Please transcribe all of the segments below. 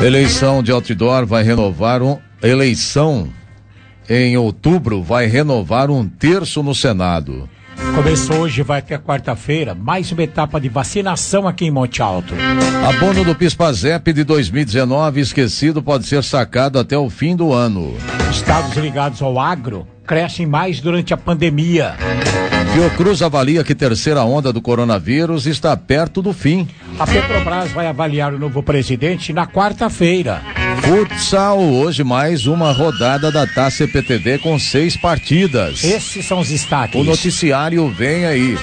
Eleição de outdoor vai renovar eleição em outubro vai renovar 1/3 no Senado. Começou hoje, vai até quarta-feira, mais uma etapa de vacinação aqui em Monte Alto. Abono do PIS/PASEP de 2019 esquecido pode ser sacado até o fim do ano. Estados ligados ao agro crescem mais durante a pandemia. Fiocruz avalia que terceira onda do coronavírus está perto do fim. A Petrobras vai avaliar o novo presidente na quarta-feira. Futsal, hoje mais uma rodada da Taça EPTD com 6 partidas. Esses são os destaques. O noticiário vem aí.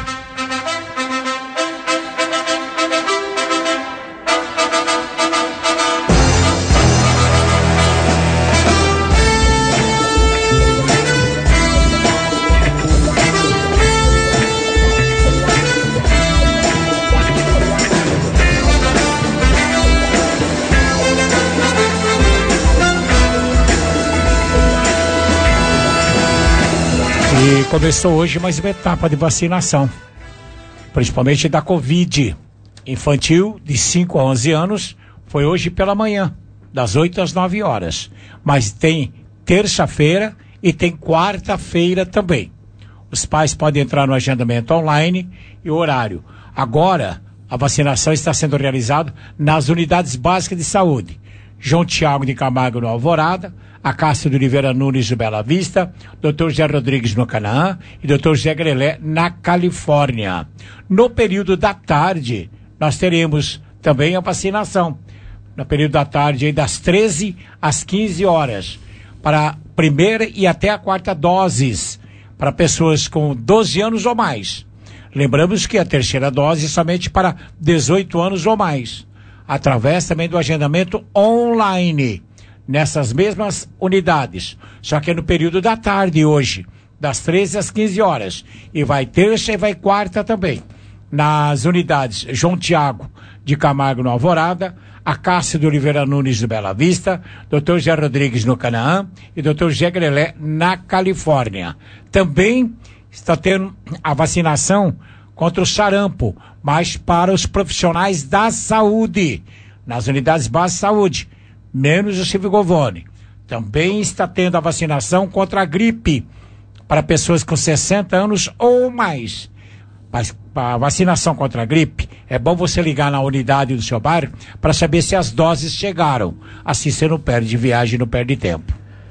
E começou hoje mais uma etapa de vacinação, principalmente da Covid. Infantil, de 5 a 11 anos, foi hoje pela manhã, das 8 às 9 horas. Mas tem terça-feira e tem quarta-feira também. Os pais podem entrar no agendamento online e o horário. Agora, a vacinação está sendo realizada nas unidades básicas de saúde. João Tiago de Camargo no Alvorada, a Cássio de Oliveira Nunes no Bela Vista, Dr. José Rodrigues no Canaã e Dr. José Grelé na Califórnia. No período da tarde, nós teremos também a vacinação. No período da tarde, aí das 13 às 15 horas, para a primeira e até a quarta doses, para pessoas com 12 anos ou mais. Lembramos que a terceira dose é somente para 18 anos ou mais, através também do agendamento online, nessas mesmas unidades, só que é no período da tarde hoje, das 13 às 15 horas, e vai terça e vai quarta também, nas unidades João Tiago de Camargo no Alvorada, a Cássio de Oliveira Nunes do Bela Vista, Dr. José Rodrigues no Canaã e Dr. José Grelé na Califórnia. Também está tendo a vacinação contra o sarampo, mas para os profissionais da saúde, nas unidades básicas de saúde, menos o Silvio Govone. Também está tendo a vacinação contra a gripe para pessoas com 60 anos ou mais. Mas a vacinação contra a gripe, é bom você ligar na unidade do seu bairro para saber se as doses chegaram. Assim você não perde viagem, não perde tempo.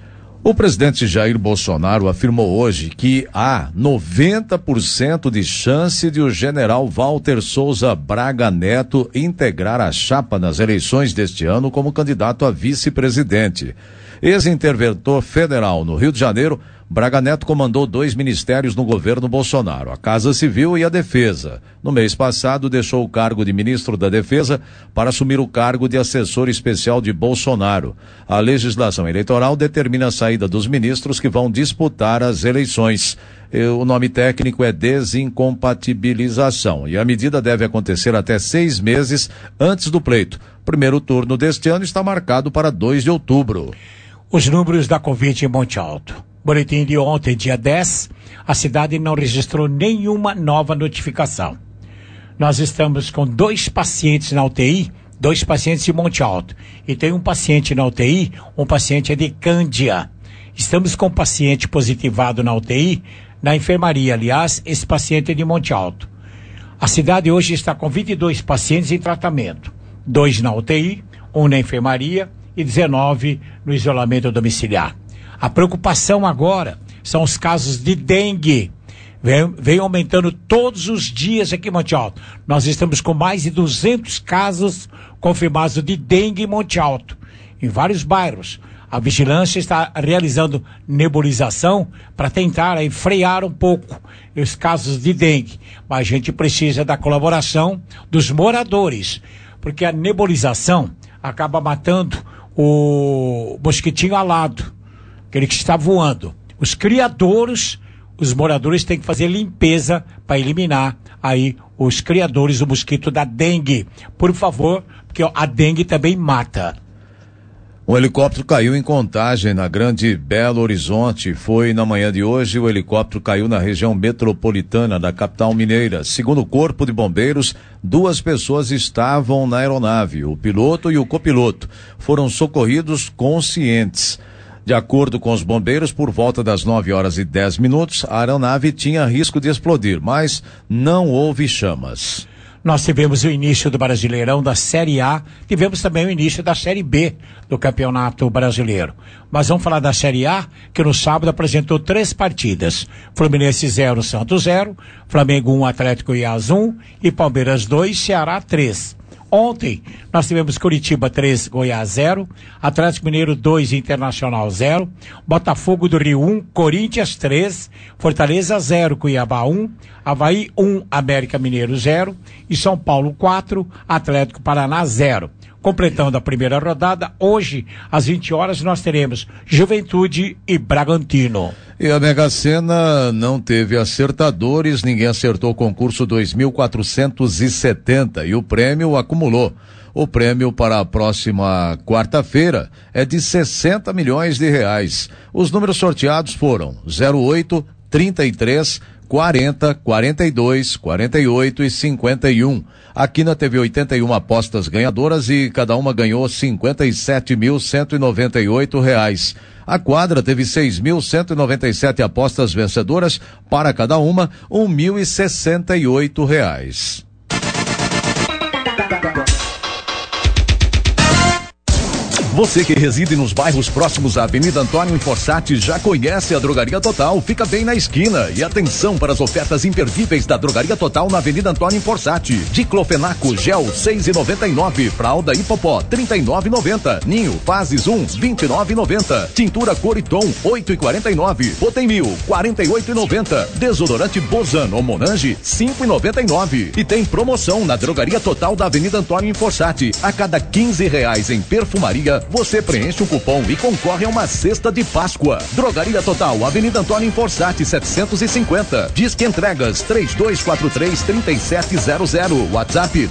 O presidente Jair Bolsonaro afirmou hoje que há 90% de chance de o general Walter Souza Braga Neto integrar a chapa nas eleições deste ano como candidato a vice-presidente. Ex-interventor federal no Rio de Janeiro, Braga Neto comandou 2 ministérios no governo Bolsonaro, a Casa Civil e a Defesa. No mês passado, deixou o cargo de ministro da Defesa para assumir o cargo de assessor especial de Bolsonaro. A legislação eleitoral determina a saída dos ministros que vão disputar as eleições. O nome técnico é desincompatibilização e a medida deve acontecer até 6 meses antes do pleito. O primeiro turno deste ano está marcado para 2 de outubro. Os números da Covid em Monte Alto. Boletim de ontem, dia 10, a cidade não registrou nenhuma nova notificação. Nós estamos com 2 pacientes na UTI, 2 pacientes de Monte Alto. E tem um paciente na UTI, um paciente é de Cândia. Estamos com um paciente positivado na UTI, na enfermaria. Aliás, esse paciente é de Monte Alto. A cidade hoje está com 22 pacientes em tratamento. 2 na UTI, 1 na enfermaria e 19 no isolamento domiciliar. A preocupação agora são os casos de dengue. Vem aumentando todos os dias aqui em Monte Alto. Nós estamos com mais de 200 casos confirmados de dengue em Monte Alto, em vários bairros. A vigilância está realizando nebulização para tentar aí frear um pouco os casos de dengue. Mas a gente precisa da colaboração dos moradores, porque a nebulização acaba matando o mosquitinho alado, aquele que está voando. Os criadouros, os moradores têm que fazer limpeza para eliminar aí os criadores do mosquito da dengue. Por favor, porque a dengue também mata. Um helicóptero caiu em Contagem, na Grande Belo Horizonte. Foi na manhã de hoje. O helicóptero caiu na região metropolitana da capital mineira. Segundo o Corpo de Bombeiros, 2 pessoas estavam na aeronave. O piloto e o copiloto foram socorridos conscientes. De acordo com os bombeiros, por volta das 9h10, a aeronave tinha risco de explodir, mas não houve chamas. Nós tivemos o início do Brasileirão da Série A, tivemos também o início da Série B do Campeonato Brasileiro. Mas vamos falar da Série A, que no sábado apresentou 3 partidas. Fluminense 0, Santos 0, Flamengo 1, Atlético Goiás 1 e Palmeiras 2, Ceará 3. Ontem, nós tivemos Curitiba 3, Goiás 0, Atlético Mineiro 2, Internacional 0, Botafogo do Rio 1, Corinthians 3, Fortaleza 0, Cuiabá 1, Avaí 1, América Mineiro 0 e São Paulo 4, Atlético Paraná 0. Completando a primeira rodada, hoje, às 20 horas, nós teremos Juventude e Bragantino. E a Mega Sena não teve acertadores, ninguém acertou o concurso 2.470 e o prêmio acumulou. O prêmio para a próxima quarta-feira é de 60 milhões de reais. Os números sorteados foram 08, 33, 40, 42, 48 e 51. A Quina teve 81 apostas ganhadoras e cada uma ganhou R$57.198. A Quadra teve 6.197 apostas vencedoras, para cada uma R$1.068. Você que reside nos bairros próximos à Avenida Antônio Forssati já conhece a Drogaria Total, fica bem na esquina. E atenção para as ofertas imperdíveis da Drogaria Total na Avenida Antônio Forssati. Diclofenaco Gel 6,99, fralda Hipopó 39,90, Ninho Fases 1 29,90, tintura Coriton 8,49, Botemil 48,90, desodorante Bozan ou Monange 5,99. E tem promoção na Drogaria Total da Avenida Antônio Forssati. A cada R$15 em perfumaria, você preenche um cupom e concorre a uma cesta de Páscoa. Drogaria Total, Avenida Antônio Forssati 750. Disque entregas 3243-3700. WhatsApp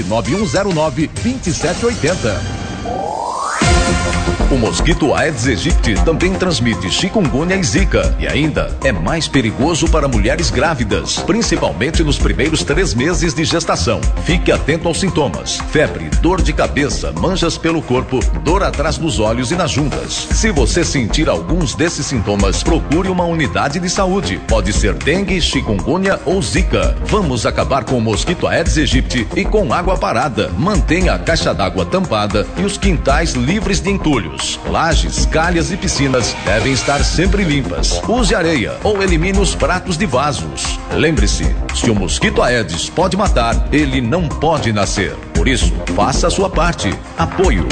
99109-2780. O mosquito Aedes aegypti também transmite chikungunya e zika e ainda é mais perigoso para mulheres grávidas, principalmente nos primeiros 3 meses de gestação. Fique atento aos sintomas: febre, dor de cabeça, manchas pelo corpo, dor atrás dos olhos e nas juntas. Se você sentir alguns desses sintomas, procure uma unidade de saúde. Pode ser dengue, chikungunya ou zika. Vamos acabar com o mosquito Aedes aegypti e com água parada. Mantenha a caixa d'água tampada e os quintais livres de entulhos. Lajes, calhas e piscinas devem estar sempre limpas. Use areia ou elimine os pratos de vasos. Lembre-se, se o mosquito Aedes pode matar, ele não pode nascer. Por isso, faça a sua parte. Apoio.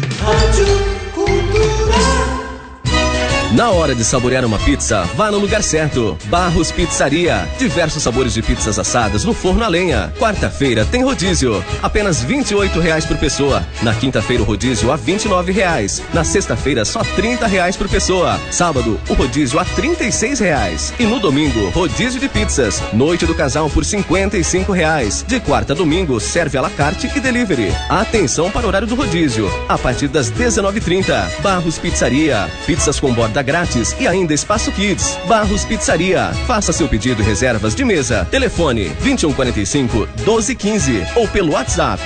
Na hora de saborear uma pizza, vá no lugar certo. Barros Pizzaria. Diversos sabores de pizzas assadas no forno a lenha. Quarta-feira tem rodízio. Apenas R$28 por pessoa. Na quinta-feira o rodízio a R$29. Na sexta-feira só R$30 por pessoa. Sábado o rodízio a R$36. E no domingo, rodízio de pizzas. Noite do casal por R$55. De quarta a domingo, serve à la carte e delivery. Atenção para o horário do rodízio. A partir das 19h30. Barros Pizzaria. Pizzas com borda grátis e ainda espaço kids. Barros Pizzaria. Faça seu pedido e reservas de mesa. Telefone 2145-1215 ou pelo WhatsApp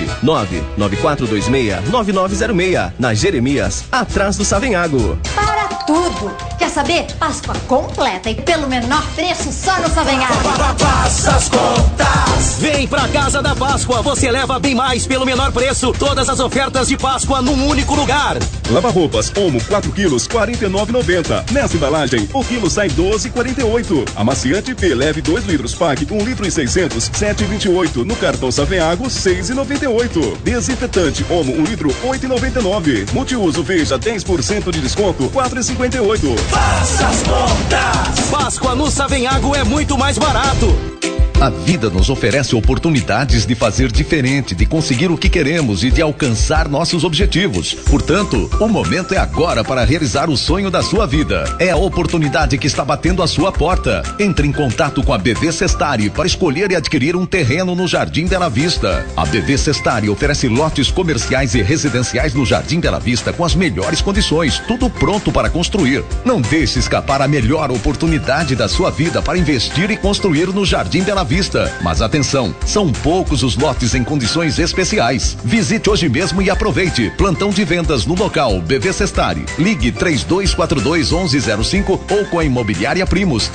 99426-9906. Na Jeremias, atrás do Savenhago. Para tudo! Quer saber? Páscoa completa e pelo menor preço só no Savenhago. Faça as contas! Vem pra Casa da Páscoa, você leva bem mais pelo menor preço. Todas as ofertas de Páscoa num único lugar. Lava-roupas Omo 4 quilos, R$49,90. Nessa embalagem, o quilo sai R$12,48. Amaciante P leve 2 litros, pague 1,6 litro, R$7,28. No cartão Savenhago, R$6,98. Desinfetante Omo 1 litro, R$8,99. Multiuso Veja 10% de desconto, R$4,58. Faça as contas! Páscoa no Savenhago é muito mais barato. A vida nos oferece oportunidades de fazer diferente, de conseguir o que queremos e de alcançar nossos objetivos. Portanto, o momento é agora para realizar o sonho da sua vida. É a oportunidade que está batendo à sua porta. Entre em contato com a BV Sestari para escolher e adquirir um terreno no Jardim Bela Vista. A BV Sestari oferece lotes comerciais e residenciais no Jardim Bela Vista com as melhores condições, tudo pronto para construir. Não deixe escapar a melhor oportunidade da sua vida para investir e construir no Jardim Bela Vista. Mas atenção, são poucos os lotes em condições especiais. Visite hoje mesmo e aproveite. Plantão de vendas no local BV Sestari. Ligue 3242-1105 ou com a Imobiliária Primos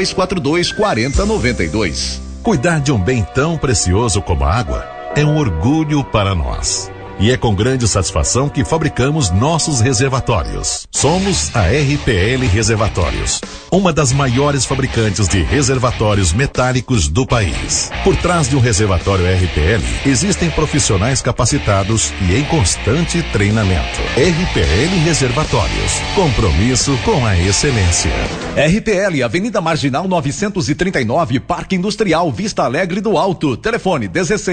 3242-4092. Cuidar de um bem tão precioso como a água é um orgulho para nós. E é com grande satisfação que fabricamos nossos reservatórios. Somos a RPL Reservatórios, uma das maiores fabricantes de reservatórios metálicos do país. Por trás de um reservatório RPL, existem profissionais capacitados e em constante treinamento. RPL Reservatórios, compromisso com a excelência. RPL, Avenida Marginal 939, Parque Industrial, Vista Alegre do Alto. Telefone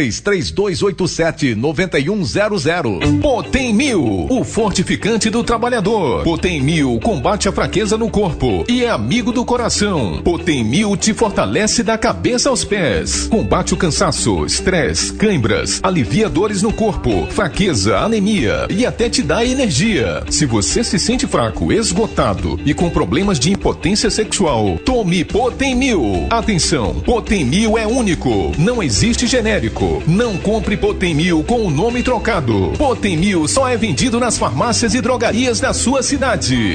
16-3287-9100. Potem 1000, o fortificante do trabalhador. Potem 1000 combate a fraqueza no corpo e é amigo do coração. Potem 1000 te fortalece da cabeça aos pés. Combate o cansaço, estresse, cãibras, alivia dores no corpo, fraqueza, anemia e até te dá energia. Se você se sente fraco, esgotado e com problemas de impotência sexual, tome Potem 1000. Atenção, Potem 1000 é único, não existe genérico. Não compre Potem 1000 com o nome trocado. Potem 1000 só é vendido nas farmácias e drogarias da sua cidade.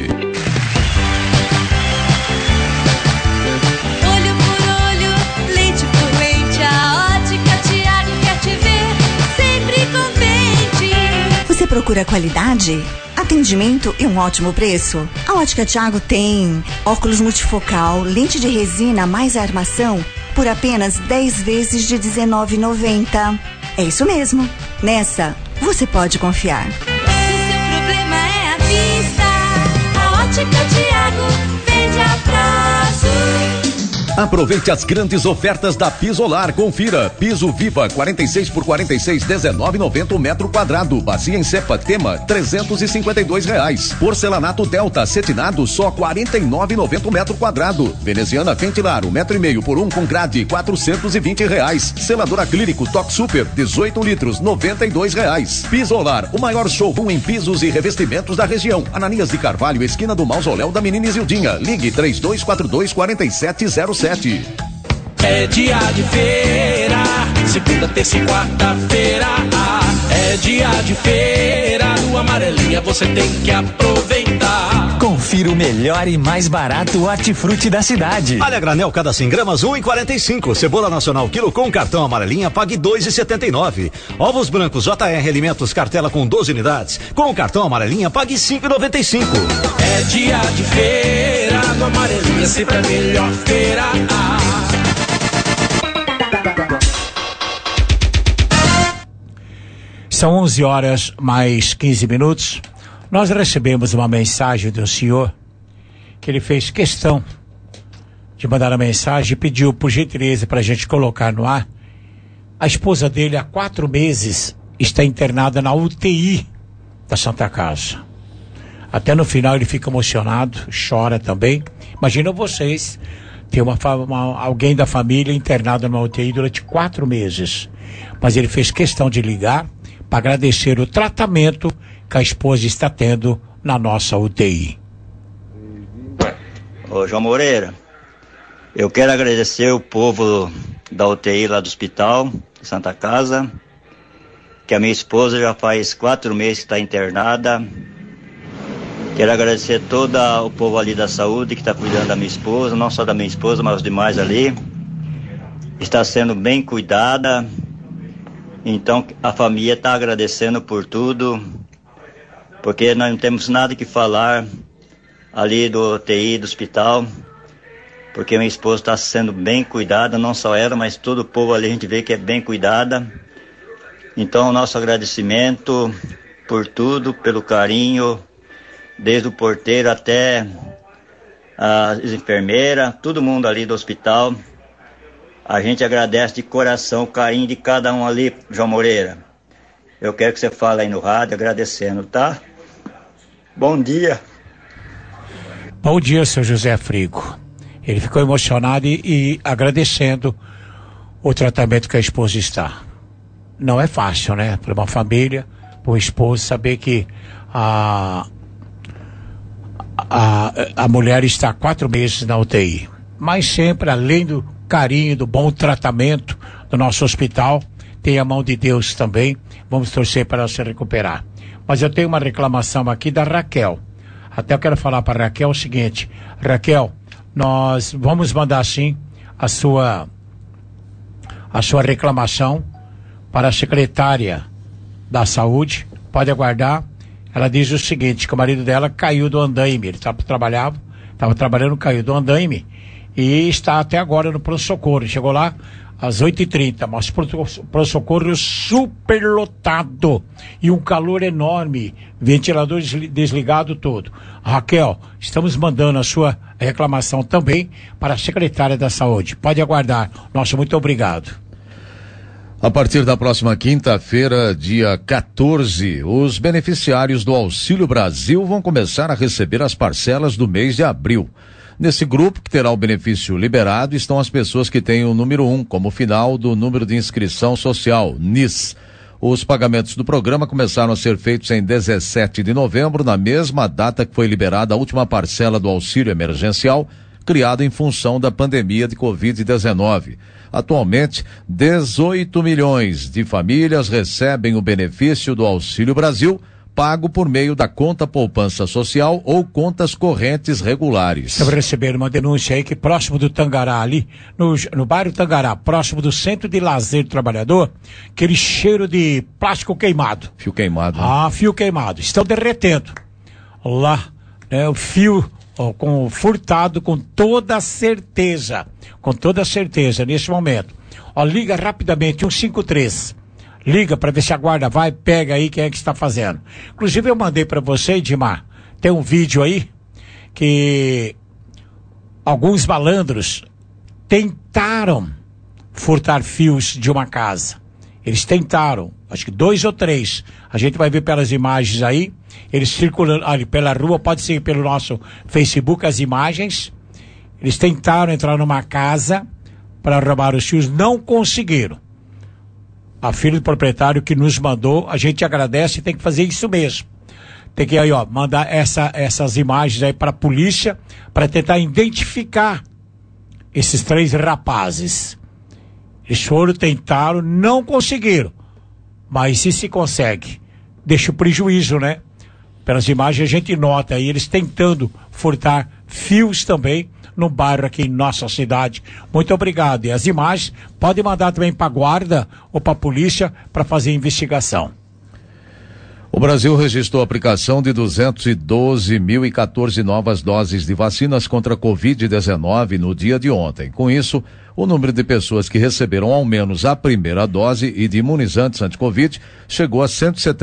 Olho por olho, lente por lente, a Ótica Thiago quer te ver sempre contente. Você procura qualidade, atendimento e um ótimo preço? A Ótica Thiago tem óculos multifocal, lente de resina mais armação por apenas 10 vezes de R$19,90. É isso mesmo. Nessa, você pode confiar. Se o seu problema é a vista, a Ótica Thiago vende a prazo. Aproveite as grandes ofertas da Pisolar. Confira. Piso Viva 46 por 46, R$19,90 o metro quadrado. Bacia em cepa Tema, R$352. Porcelanato Delta acetinado, só R$49,90 o metro quadrado. Veneziana Ventilar, 1,5 metro por 1 com grade, R$420. Selador acrílico Toque Super, 18 litros, R$92. Pisolar, o maior showroom em pisos e revestimentos da região. Ananias de Carvalho, esquina do Mausoléu da Menina Isildinha. Ligue 3242-4707. É dia de feira, segunda, terça e quarta-feira. É dia de feira, no Amarelinha você tem que aproveitar. Confira o melhor e mais barato hortifruti da cidade. Alha granel cada 100 gramas, R$1,45. Cebola nacional quilo com cartão Amarelinha, pague R$2,79. Ovos brancos JR Alimentos, cartela com 12 unidades. Com cartão Amarelinha, pague R$5,95. É dia de feira, no Amarelinha sempre a melhor feira. São 11 horas mais 15 minutos. Nós recebemos uma mensagem do senhor que ele fez questão de mandar a mensagem e pediu por gentileza para a gente colocar no ar. A esposa dele há 4 meses está internada na UTI da Santa Casa. Até no final ele fica emocionado, chora também. Imagina vocês ter alguém da família internado numa UTI durante 4 meses. Mas ele fez questão de ligar para agradecer o tratamento que a esposa está tendo na nossa UTI. Ô João Moreira, eu quero agradecer o povo da UTI lá do hospital, Santa Casa, que a minha esposa já faz 4 meses que está internada. Quero agradecer todo o povo ali da saúde que está cuidando da minha esposa, não só da minha esposa, mas os demais ali. Está sendo bem cuidada. Então a família está agradecendo por tudo, porque nós não temos nada que falar ali do UTI, do hospital, porque minha esposa está sendo bem cuidada, não só ela, mas todo o povo ali a gente vê que é bem cuidada. Então o nosso agradecimento por tudo, pelo carinho, desde o porteiro até as enfermeiras, todo mundo ali do hospital. A gente agradece de coração o carinho de cada um ali, João Moreira. Eu quero que você fale aí no rádio agradecendo, tá? Bom dia. Bom dia, seu José Frigo. Ele ficou emocionado e agradecendo o tratamento que a esposa está. Não é fácil, né? Para uma família, para o esposo saber que a mulher está há 4 meses na UTI. Mas sempre, além do carinho, do bom tratamento do nosso hospital, tem a mão de Deus também. Vamos torcer para ela se recuperar. Mas eu tenho uma reclamação aqui da Raquel. Até eu quero falar para a Raquel o seguinte: Raquel, nós vamos mandar sim a sua reclamação para a secretária da Saúde. Pode aguardar. Ela diz o seguinte, que o marido dela caiu do andaime. Ele estava trabalhando, caiu do andaime e está até agora no pronto-socorro. Chegou lá às 8h30, mas pronto-socorro superlotado e um calor enorme, ventilador desligado todo. Raquel, estamos mandando a sua reclamação também para a secretária da Saúde. Pode aguardar. Nosso muito obrigado. A partir da próxima quinta-feira, dia 14, os beneficiários do Auxílio Brasil vão começar a receber as parcelas do mês de abril. Nesse grupo, que terá o benefício liberado, estão as pessoas que têm o número 1 como final do número de inscrição social, NIS. Os pagamentos do programa começaram a ser feitos em 17 de novembro, na mesma data que foi liberada a última parcela do auxílio emergencial, criado em função da pandemia de Covid-19. Atualmente, 18 milhões de famílias recebem o benefício do Auxílio Brasil, pago por meio da conta poupança social ou contas correntes regulares. Estava recebendo uma denúncia aí que próximo do Tangará, ali, no bairro Tangará, próximo do Centro de Lazer do Trabalhador, aquele cheiro de plástico queimado. Fio queimado. Ah, fio queimado. Estão derretendo. Lá, o fio furtado com toda certeza. Com toda certeza, nesse momento. Liga rapidamente, 153. Liga para ver se a guarda vai, pega aí quem é que está fazendo. Inclusive eu mandei para você, Edmar, tem um vídeo aí que alguns malandros tentaram furtar fios de uma casa. Eles tentaram, acho que 2 ou 3. A gente vai ver pelas imagens aí. Eles circulando ali pela rua, pode ser pelo nosso Facebook as imagens. Eles tentaram entrar numa casa para roubar os fios, não conseguiram. A filha do proprietário que nos mandou, a gente agradece e tem que fazer isso mesmo. Tem que aí, mandar essas imagens aí para a polícia para tentar identificar esses 3 rapazes. Eles foram, tentaram, não conseguiram. Mas se consegue, deixa o prejuízo, né? Pelas imagens a gente nota aí eles tentando furtar fios também no bairro aqui em nossa cidade. Muito obrigado. E as imagens podem mandar também para a guarda ou para a polícia para fazer investigação. O Brasil registrou a aplicação de 212.014 novas doses de vacinas contra a Covid-19 no dia de ontem. Com isso, o número de pessoas que receberam ao menos a primeira dose e de imunizantes anti-Covid chegou a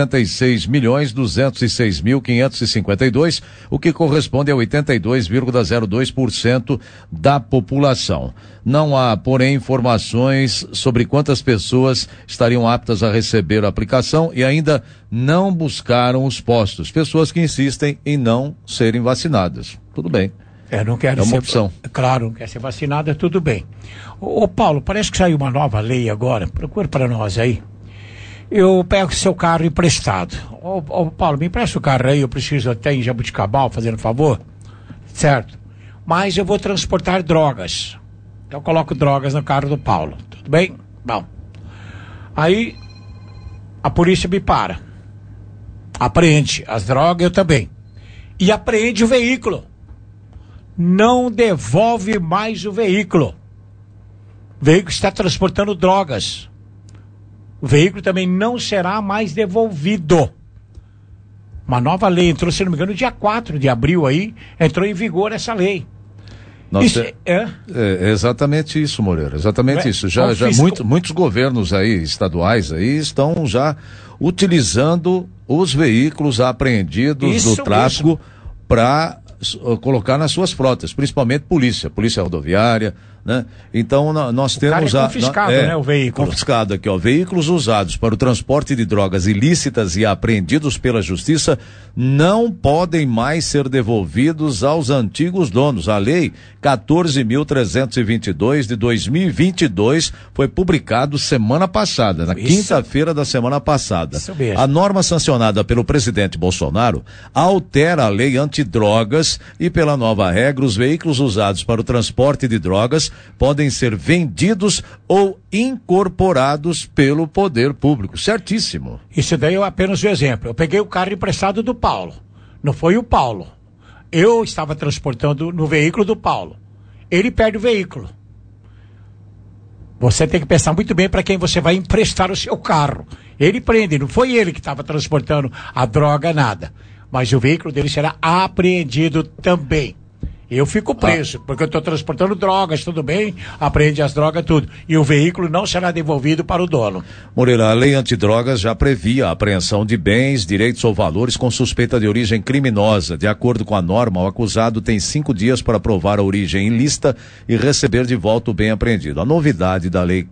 176.206.552, o que corresponde a 82,02% da população. Não há, porém, informações sobre quantas pessoas estariam aptas a receber a aplicação e ainda não buscaram os postos. Pessoas que insistem em não serem vacinadas. Tudo bem. Não quero é uma opção. Claro, não quer ser vacinada, tudo bem. Ô Paulo, parece que saiu uma nova lei agora. Procura para nós aí. Eu pego seu carro emprestado. Ô Paulo, me empresta o carro aí, eu preciso até em Jabuticabal, fazendo favor. Certo? Mas eu vou transportar drogas. Eu coloco drogas no carro do Paulo. Tudo bem? Bom. Aí a polícia me para. Apreende as drogas, eu também. E apreende o veículo. Não devolve mais o veículo. O veículo está transportando drogas. O veículo também não será mais devolvido. Uma nova lei entrou, se não me engano, no dia 4 de abril aí, entrou em vigor essa lei. É exatamente isso, Moreira, exatamente isso. Já muitos governos aí, estaduais aí, estão já utilizando os veículos apreendidos do tráfico para colocar nas suas frotas, principalmente polícia rodoviária, né? Então nós temos confiscado, né, o veículo. Confiscado aqui, ó, veículos usados para o transporte de drogas ilícitas e apreendidos pela justiça não podem mais ser devolvidos aos antigos donos. A lei 14.322 de 2022 foi publicado semana passada, na quinta-feira da semana passada. Isso mesmo. A norma sancionada pelo presidente Bolsonaro altera a lei antidrogas e pela nova regra os veículos usados para o transporte de drogas podem ser vendidos ou incorporados pelo poder público. Certíssimo. Isso daí é apenas um exemplo. Eu peguei o carro emprestado do Paulo. Não foi o Paulo. Eu estava transportando no veículo do Paulo. Ele perde o veículo. Você tem que pensar muito bem para quem você vai emprestar o seu carro. Ele prende, não foi ele que estava transportando a droga, nada. Mas o veículo dele será apreendido também. Eu fico preso, porque eu estou transportando drogas, tudo bem, apreende as drogas, tudo. E o veículo não será devolvido para o dono. Moreira, a lei antidrogas já previa a apreensão de bens, direitos ou valores com suspeita de origem criminosa. De acordo com a norma, o acusado tem 5 dias para provar a origem ilícita e receber de volta o bem apreendido. A novidade da lei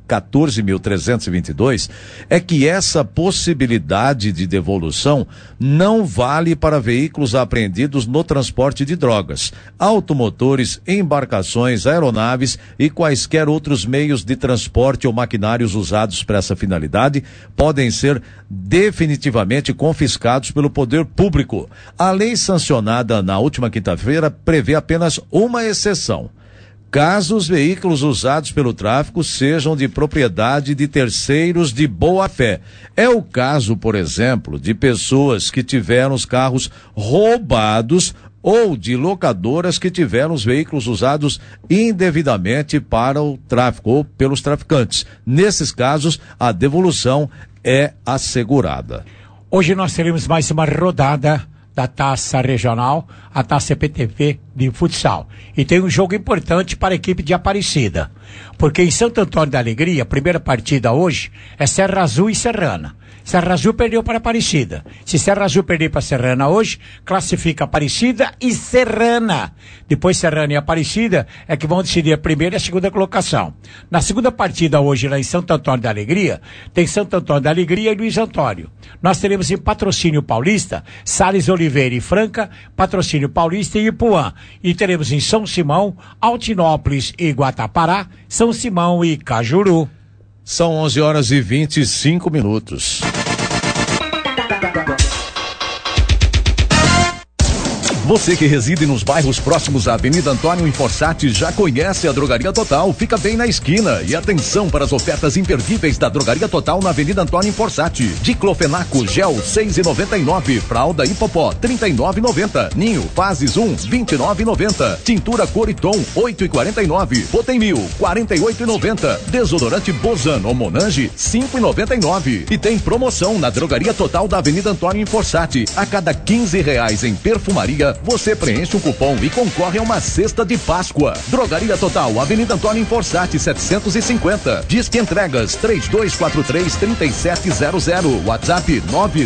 14.322 é que essa possibilidade de devolução não vale para veículos apreendidos no transporte de drogas, automotores, embarcações, aeronaves e quaisquer outros meios de transporte ou maquinários usados para essa finalidade podem ser definitivamente confiscados pelo poder público. A lei sancionada na última quinta-feira prevê apenas uma exceção: caso os veículos usados pelo tráfico sejam de propriedade de terceiros de boa fé. É o caso, por exemplo, de pessoas que tiveram os carros roubados ou de locadoras que tiveram os veículos usados indevidamente para o tráfico ou pelos traficantes. Nesses casos, a devolução é assegurada. Hoje nós teremos mais uma rodada da Taça Regional, a Taça EPTV de futsal. E tem um jogo importante para a equipe de Aparecida, porque em Santo Antônio da Alegria, a primeira partida hoje é Serra Azul e Serrana. Serra Azul perdeu para Aparecida. Se Serra Azul perder para Serrana hoje, classifica Aparecida e Serrana. Depois Serrana e Aparecida é que vão decidir a primeira e a segunda colocação. Na segunda partida hoje, lá em Santo Antônio da Alegria, tem Santo Antônio da Alegria e Luiz Antônio. Nós teremos em Patrocínio Paulista, Salles Oliveira e Franca, Patrocínio Paulista e Ipuã. E teremos em São Simão, Altinópolis e Guatapará, São Simão e Cajuru. São 11h25. Você que reside nos bairros próximos à Avenida Antônio Inforsati já conhece a Drogaria Total, fica bem na esquina. E atenção para as ofertas imperdíveis da Drogaria Total na Avenida Antônio Inforsati. Diclofenaco Gel 6,99, fralda Hipopó 39,90, Ninho Fases 1 29,90, tintura Coriton 8,49, Potemil 48,90, desodorante Bozan ou Monange 5,99. E tem promoção na Drogaria Total da Avenida Antônio Inforsati. A cada R$15 em perfumaria, você preenche um cupom e concorre a uma cesta de Páscoa. Drogaria Total, Avenida Antônio Inforsati 750. Disque entregas 3243-3700. WhatsApp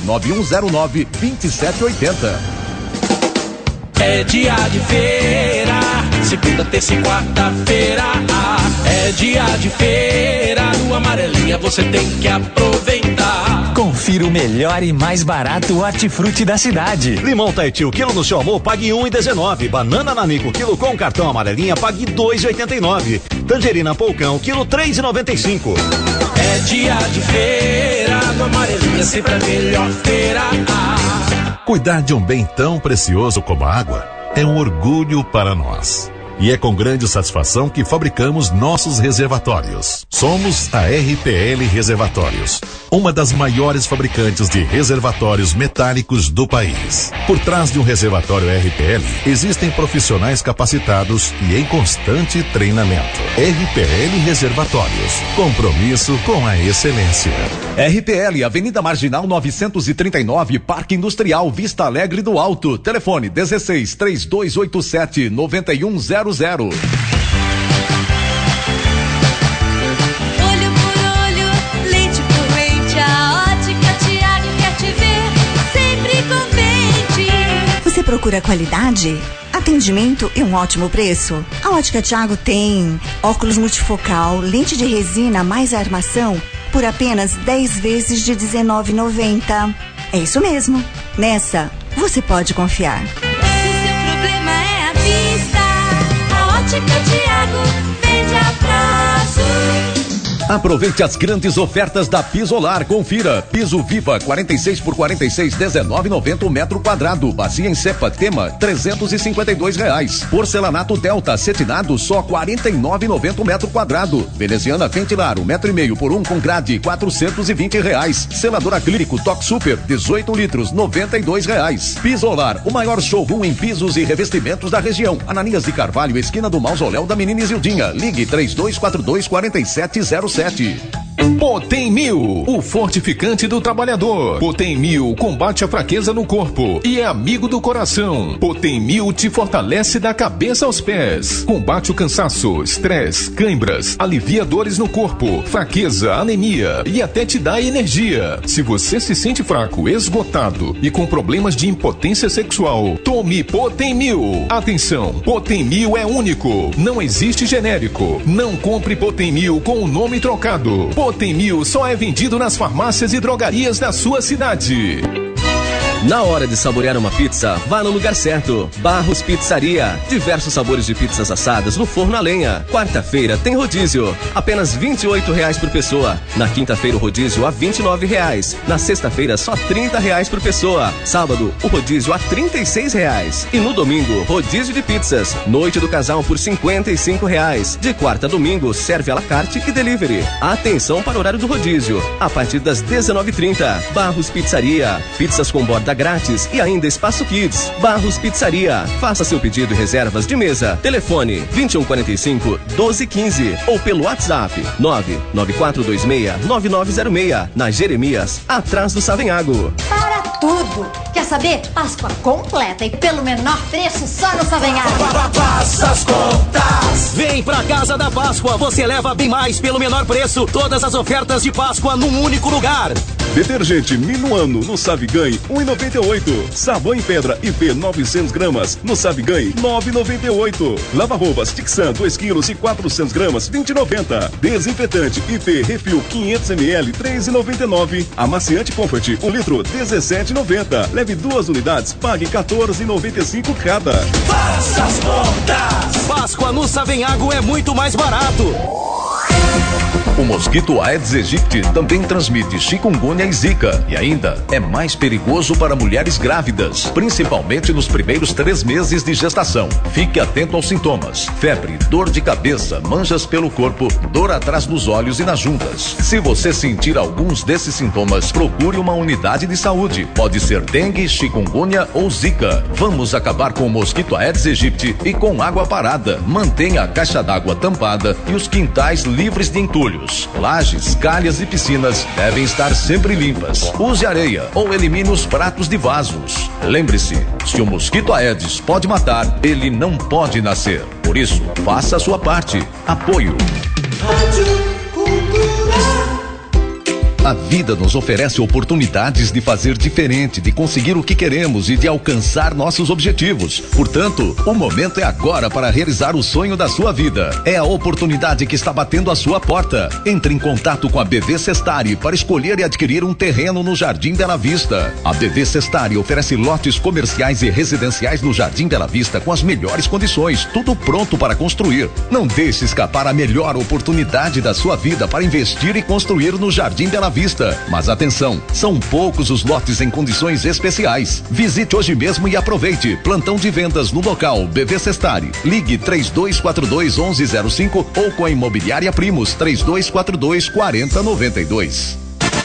99109-2780. É dia de feira, segunda, terça e quarta-feira. É dia de feira, no Amarelinha você tem que aproveitar. Confira o melhor e mais barato hortifruti da cidade. Limão Tahiti, o quilo no seu amor, pague 1,19. Banana Nanico, quilo com cartão Amarelinha, pague 2,89. Tangerina Polcão, quilo 3,95. É dia de feira, no Amarelinha sempre a melhor feira. Cuidar de um bem tão precioso como a água é um orgulho para nós. E é com grande satisfação que fabricamos nossos reservatórios. Somos a RPL Reservatórios, uma das maiores fabricantes de reservatórios metálicos do país. Por trás de um reservatório RPL, existem profissionais capacitados e em constante treinamento. RPL Reservatórios, compromisso com a excelência. RPL, Avenida Marginal 939, Parque Industrial, Vista Alegre do Alto. Telefone 16-3287-9100. Olho por olho, lente por lente, a Ótica Tiago quer te ver sempre contente. Você procura qualidade? atendimento e um ótimo preço. A Ótica Thiago tem óculos multifocal, lente de resina mais a armação por apenas 10 vezes de R$19,90. É isso mesmo. Nessa, você pode confiar. Se seu problema é a vista, a Ótica Thiago vende a prazo. Aproveite as grandes ofertas da Pisolar. Confira. Piso Viva 46 por 46, R$19,90 metro quadrado. Bacia em cepa Tema, R$352. Porcelanato Delta cetinado, só R$49,90 metro quadrado. Veneziana Ventilar, 1,5 metro por 1 com grade, R$420. Selador acrílico Toque Super, 18 litros, R$92. Pisolar, o maior showroom em pisos e revestimentos da região. Ananias de Carvalho, esquina do Mausoléu da Menina Isildinha. Ligue 3242-4707. Potem 1000, o fortificante do trabalhador. Potem 1000 combate a fraqueza no corpo e é amigo do coração. Potem 1000 te fortalece da cabeça aos pés. Combate o cansaço, estresse, cãibras, alivia dores no corpo, fraqueza, anemia e até te dá energia. Se você se sente fraco, esgotado e com problemas de impotência sexual, tome Potem 1000. Atenção, Potem 1000 é único, não existe genérico. Não compre Potem 1000 com o nome trocado. Potem 1000 só é vendido nas farmácias e drogarias da sua cidade. Na hora de saborear uma pizza, vá no lugar certo. Barros Pizzaria. Diversos sabores de pizzas assadas no forno a lenha. Quarta-feira tem rodízio. Apenas R$28 por pessoa. Na quinta-feira o rodízio a R$29. Na sexta-feira só R$30 por pessoa. Sábado o rodízio a R$36. E no domingo, rodízio de pizzas. Noite do casal por R$55. De quarta a domingo, serve à la carte e delivery. Atenção para o horário do rodízio. A partir das 19h30. Barros Pizzaria. Pizzas com borda grátis e ainda espaço kids. Barros Pizzaria. Faça seu pedido e reservas de mesa. Telefone 2145-1215 ou pelo WhatsApp 99426-9906. Na Jeremias, atrás do Savenhago. Para tudo! Quer saber? Páscoa completa e pelo menor preço só no Savenhago. Passa as contas! Vem pra Casa da Páscoa, você leva bem mais pelo menor preço. Todas as ofertas de Páscoa num único lugar. Detergente Minuano no Saviganhe, R$1,98. Sabão em pedra IP 900 gramas no Saviganhe, R$9,98. Lava-roupas Tixan 2 quilos e 400 gramas, R$20,90. Desinfetante IP Refil 500 ml, R$3,99. Amaciante Comfort 1 litro, R$17,90. Leve 2 unidades, pague R$14,95 cada. Faça as contas! Páscoa no Savenhago é muito mais barato. O mosquito Aedes aegypti também transmite chikungunya e zika e ainda é mais perigoso para mulheres grávidas, principalmente nos primeiros 3 meses de gestação. Fique atento aos sintomas: febre, dor de cabeça, manchas pelo corpo, dor atrás dos olhos e nas juntas. Se você sentir alguns desses sintomas, procure uma unidade de saúde. Pode ser dengue, chikungunya ou zika. Vamos acabar com o mosquito Aedes aegypti e com água parada. Mantenha a caixa d'água tampada e os quintais livres de entulhos. Lajes, calhas e piscinas devem estar sempre limpas. Use areia ou elimine os pratos de vasos. Lembre-se, se o mosquito Aedes pode matar, ele não pode nascer. Por isso, faça a sua parte. Apoio. A vida nos oferece oportunidades de fazer diferente, de conseguir o que queremos e de alcançar nossos objetivos. Portanto, o momento é agora para realizar o sonho da sua vida. É a oportunidade que está batendo à sua porta. Entre em contato com a BV Sestari para escolher e adquirir um terreno no Jardim Bela Vista. A BV Sestari oferece lotes comerciais e residenciais no Jardim Bela Vista com as melhores condições, tudo pronto para construir. Não deixe escapar a melhor oportunidade da sua vida para investir e construir no Jardim Bela Vista. Mas atenção, são poucos os lotes em condições especiais. Visite hoje mesmo e aproveite. Plantão de vendas no local BV Sestari. Ligue 3242-1105 ou com a Imobiliária Primos 3242-4092.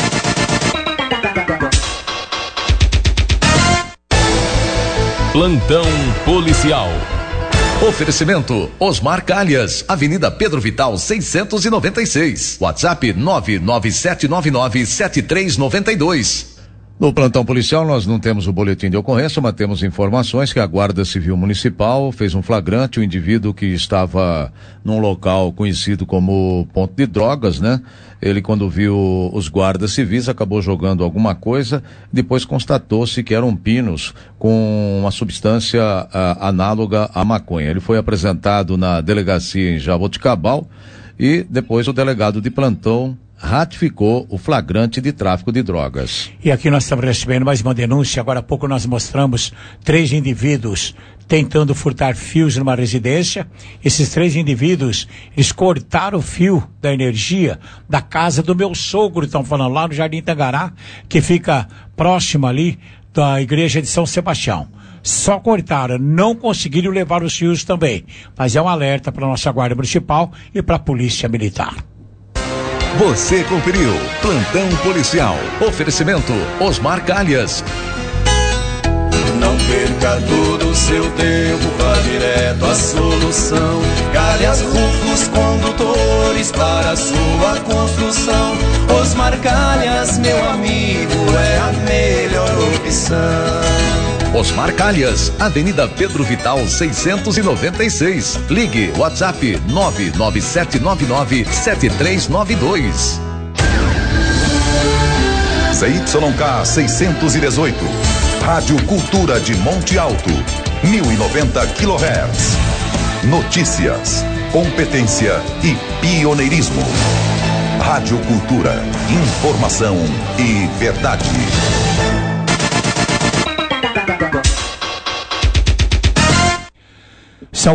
Plantão policial. Oferecimento Osmar Calhas, Avenida Pedro Vital 696. WhatsApp 997997392. No plantão policial nós não temos o boletim de ocorrência, mas temos informações que a Guarda Civil Municipal fez um flagrante, um indivíduo que estava num local conhecido como ponto de drogas, né? Ele, quando viu os guardas civis, acabou jogando alguma coisa, depois constatou-se que eram pinos com uma substância análoga à maconha. Ele foi apresentado na delegacia em Jaboticabal e depois o delegado de plantão ratificou o flagrante de tráfico de drogas. E aqui nós estamos recebendo mais uma denúncia. Agora há pouco nós mostramos 3 indivíduos tentando furtar fios numa residência. Esses 3 indivíduos, eles cortaram o fio da energia da casa do meu sogro, estão falando, lá no Jardim Tangará, que fica próximo ali da igreja de São Sebastião. Só cortaram, não conseguiram levar os fios também. Mas é um alerta para a nossa Guarda Municipal e para a Polícia Militar. Você conferiu Plantão Policial. Oferecimento Osmar Calhas. Não perca todo o seu tempo, vá direto à solução. Calhas Rufos Condutores para a sua construção. Osmar Calhas, meu amigo, é a melhor opção. Osmar Calhas, Avenida Pedro Vital 696. Ligue WhatsApp 997997392. ZYK 618. Rádio Cultura de Monte Alto. 1090 kHz. Notícias, competência e pioneirismo. Rádio Cultura. Informação e verdade. São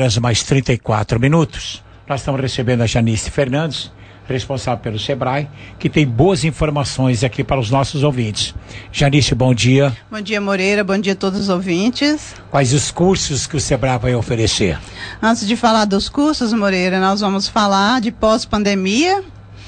11h mais 34. Nós estamos recebendo a Janice Fernandes, responsável pelo Sebrae, que tem boas informações aqui para os nossos ouvintes. Janice, bom dia. Bom dia, Moreira. Bom dia a todos os ouvintes. Quais os cursos que o Sebrae vai oferecer? Antes de falar dos cursos, Moreira, nós vamos falar de pós-pandemia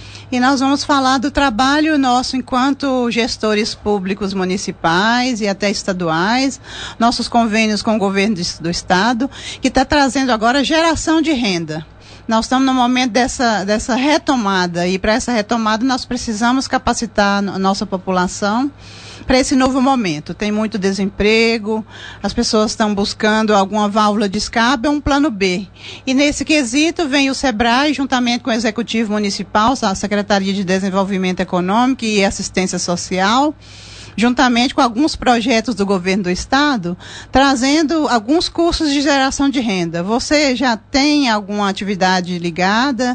e nós vamos falar do trabalho nosso enquanto gestores públicos municipais e até estaduais, nossos convênios com o governo do estado, que está trazendo agora geração de renda. Nós estamos no momento dessa retomada e para essa retomada nós precisamos capacitar a nossa população para esse novo momento. Tem muito desemprego, as pessoas estão buscando alguma válvula de escape, um plano B. E nesse quesito vem o Sebrae, juntamente com o Executivo Municipal, a Secretaria de Desenvolvimento Econômico e Assistência Social, juntamente com alguns projetos do governo do estado, trazendo alguns cursos de geração de renda. Você já tem alguma atividade ligada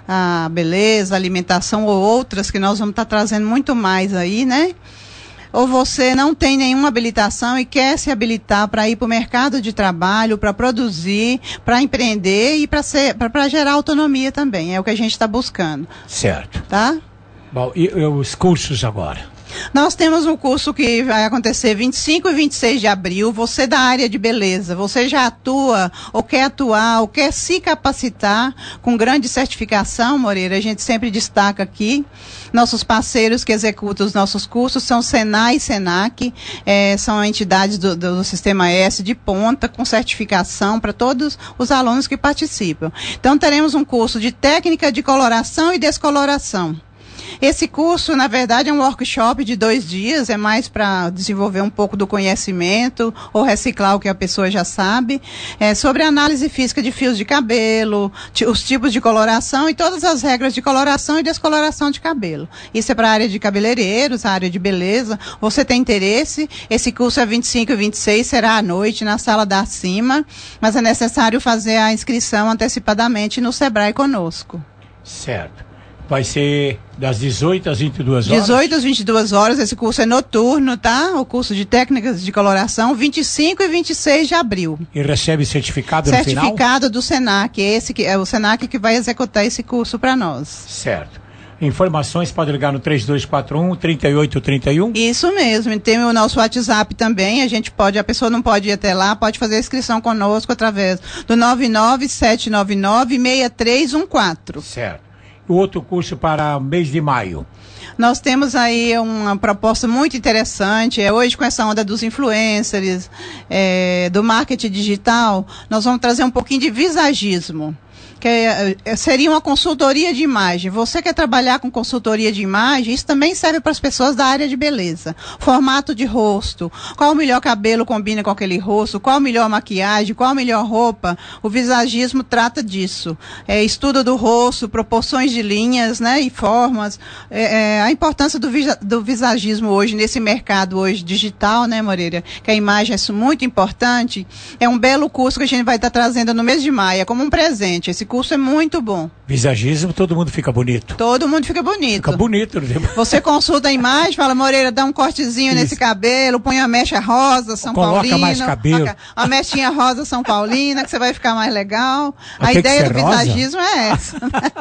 à beleza, alimentação ou outras que nós vamos estar trazendo muito mais aí, né? Ou você não tem nenhuma habilitação e quer se habilitar para ir para o mercado de trabalho, para produzir, para empreender e para gerar autonomia também. É o que a gente está buscando. Certo. Tá? Bom, e os cursos agora? Nós temos um curso que vai acontecer 25 e 26 de abril. Você da área de beleza, você já atua ou quer atuar ou quer se capacitar com grande certificação, Moreira, a gente sempre destaca aqui. Nossos parceiros que executam os nossos cursos são Senai e Senac, são entidades do Sistema S de ponta, com certificação para todos os alunos que participam. Então teremos um curso de técnica de coloração e descoloração. Esse curso, na verdade, é um workshop de 2 dias, é mais para desenvolver um pouco do conhecimento ou reciclar o que a pessoa já sabe, sobre análise física de fios de cabelo, os tipos de coloração e todas as regras de coloração e descoloração de cabelo. Isso é para a área de cabeleireiros, a área de beleza. Você tem interesse? Esse curso é 25 e 26, será à noite na Sala da Acima, mas é necessário fazer a inscrição antecipadamente no Sebrae conosco. Certo. Vai ser das 18 às 22 horas? 18 às 22 horas, esse curso é noturno, tá? O curso de técnicas de coloração, 25 e 26 de abril. E recebe certificado no final? Certificado do Senac, esse que é o Senac que vai executar esse curso para nós. Certo. Informações pode ligar no 3241-3831? Isso mesmo, tem o nosso WhatsApp também, a pessoa não pode ir até lá, pode fazer a inscrição conosco através do 99799-6314. Certo. O outro curso para o mês de maio? Nós temos aí uma proposta muito interessante, hoje com essa onda dos influencers, do marketing digital, nós vamos trazer um pouquinho de visagismo. que seria uma consultoria de imagem. Você quer trabalhar com consultoria de imagem, isso também serve para as pessoas da área de beleza. Formato de rosto, qual o melhor cabelo combina com aquele rosto, qual a melhor maquiagem, qual a melhor roupa. O visagismo trata disso. Estudo do rosto, proporções de linhas, né, e formas. A importância do visagismo hoje, nesse mercado hoje digital, né, Moreira, que a imagem é muito importante. É um belo curso que a gente vai estar trazendo no mês de maio, como um presente. Esse curso é muito bom. Visagismo, todo mundo fica bonito. Todo mundo fica bonito. Fica bonito. Você consulta a imagem, fala, Moreira, dá um cortezinho nesse cabelo, põe a mecha rosa São Paulina. Coloca mais cabelo. A mechinha rosa São Paulina, que você vai ficar mais legal. A ideia do visagismo é essa.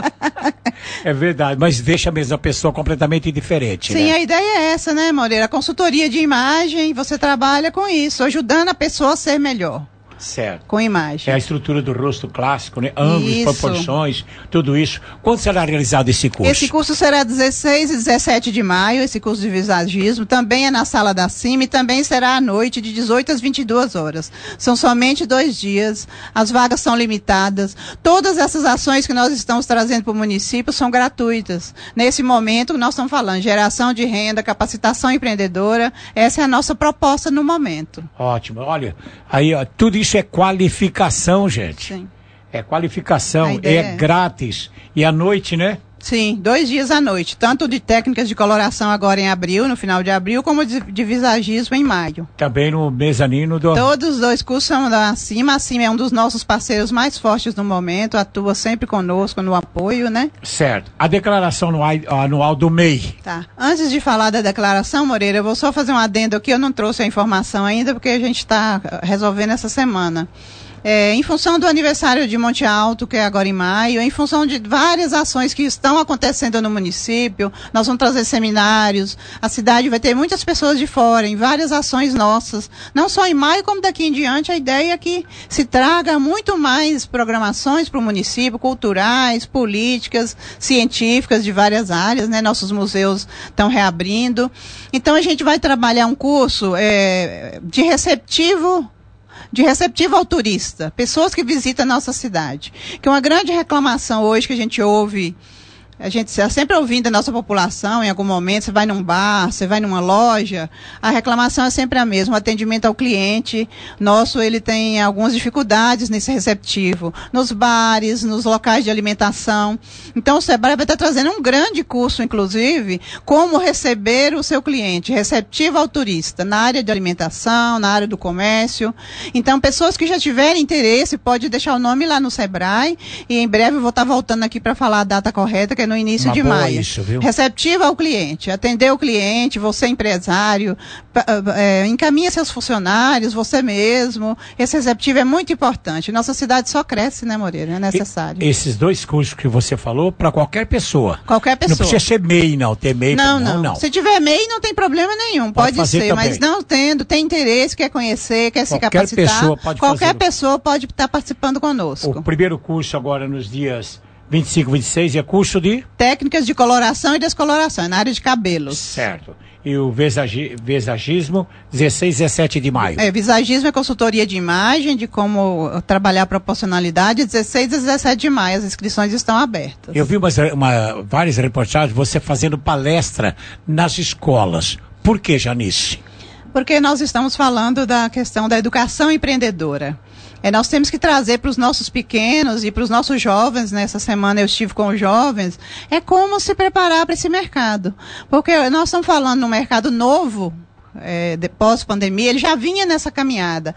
É verdade, mas deixa mesmo a pessoa completamente diferente. Sim, né? A ideia é essa, né, Moreira? A consultoria de imagem, você trabalha com isso, ajudando a pessoa a ser melhor. Certo. Com imagem. É a estrutura do rosto clássico, né? Ângulos, proporções, tudo isso. Quando será realizado esse curso? Esse curso será 16 e 17 de maio, esse curso de visagismo. Também é na Sala da Cima e também será à noite, de 18 às 22 horas. São somente 2 dias. As vagas são limitadas. Todas essas ações que nós estamos trazendo para o município são gratuitas. Nesse momento, nós estamos falando geração de renda, capacitação empreendedora. Essa é a nossa proposta no momento. Ótimo. Olha, aí ó, tudo isso é qualificação, gente. Sim. É qualificação, é grátis. E à noite, né? Sim, 2 dias à noite. Tanto de técnicas de coloração agora em abril, no final de abril, como de visagismo em maio. Também no mezanino do... Todos os 2 cursos são da Acima. A Acima é um dos nossos parceiros mais fortes no momento, atua sempre conosco no apoio, né? Certo. A declaração anual do MEI. Tá. Antes de falar da declaração, Moreira, eu vou só fazer um adendo aqui. Eu não trouxe a informação ainda, porque a gente está resolvendo essa semana. Em função do aniversário de Monte Alto, que é agora em maio, em função de várias ações que estão acontecendo no município, nós vamos trazer seminários, a cidade vai ter muitas pessoas de fora, em várias ações nossas, não só em maio, como daqui em diante, a ideia é que se traga muito mais programações para o município, culturais, políticas, científicas de várias áreas, né? Nossos museus estão reabrindo. Então a gente vai trabalhar um curso de receptivo ao turista, pessoas que visitam a nossa cidade. Que é uma grande reclamação hoje que a gente ouve, a gente está sempre ouvindo a nossa população, em algum momento, você vai num bar, você vai numa loja, a reclamação é sempre a mesma, o atendimento ao cliente nosso, ele tem algumas dificuldades nesse receptivo, nos bares, nos locais de alimentação. Então o Sebrae vai estar trazendo um grande curso, inclusive, como receber o seu cliente, receptivo ao turista, na área de alimentação, na área do comércio. Então, pessoas que já tiverem interesse, pode deixar o nome lá no Sebrae, e em breve eu vou estar voltando aqui para falar a data correta, que é no início de maio. Isso, viu? Receptivo ao cliente, atender o cliente, você empresário, encaminha seus funcionários, você mesmo. Esse receptivo é muito importante. Nossa cidade só cresce, né, Moreira? É necessário. Esses 2 cursos que você falou, para qualquer pessoa. Qualquer pessoa. Não precisa ser MEI, não. Ter MEI, não. Se tiver MEI, não tem problema nenhum. Pode ser, também. Mas não tendo, tem interesse, quer conhecer, quer se capacitar. Qualquer pessoa pode estar participando conosco. O primeiro curso agora nos dias 25, 26 é curso de? Técnicas de coloração e descoloração, é na área de cabelos. Certo. E o visagismo, 16 e 17 de maio. Visagismo é consultoria de imagem, de como trabalhar a proporcionalidade, 16 e 17 de maio, as inscrições estão abertas. Eu vi várias reportagens, você fazendo palestra nas escolas. Por que, Janice? Porque nós estamos falando da questão da educação empreendedora. Nós temos que trazer para os nossos pequenos e para os nossos jovens, nessa semana eu estive com os jovens, como se preparar para esse mercado. Porque nós estamos falando num mercado novo, pós-pandemia, ele já vinha nessa caminhada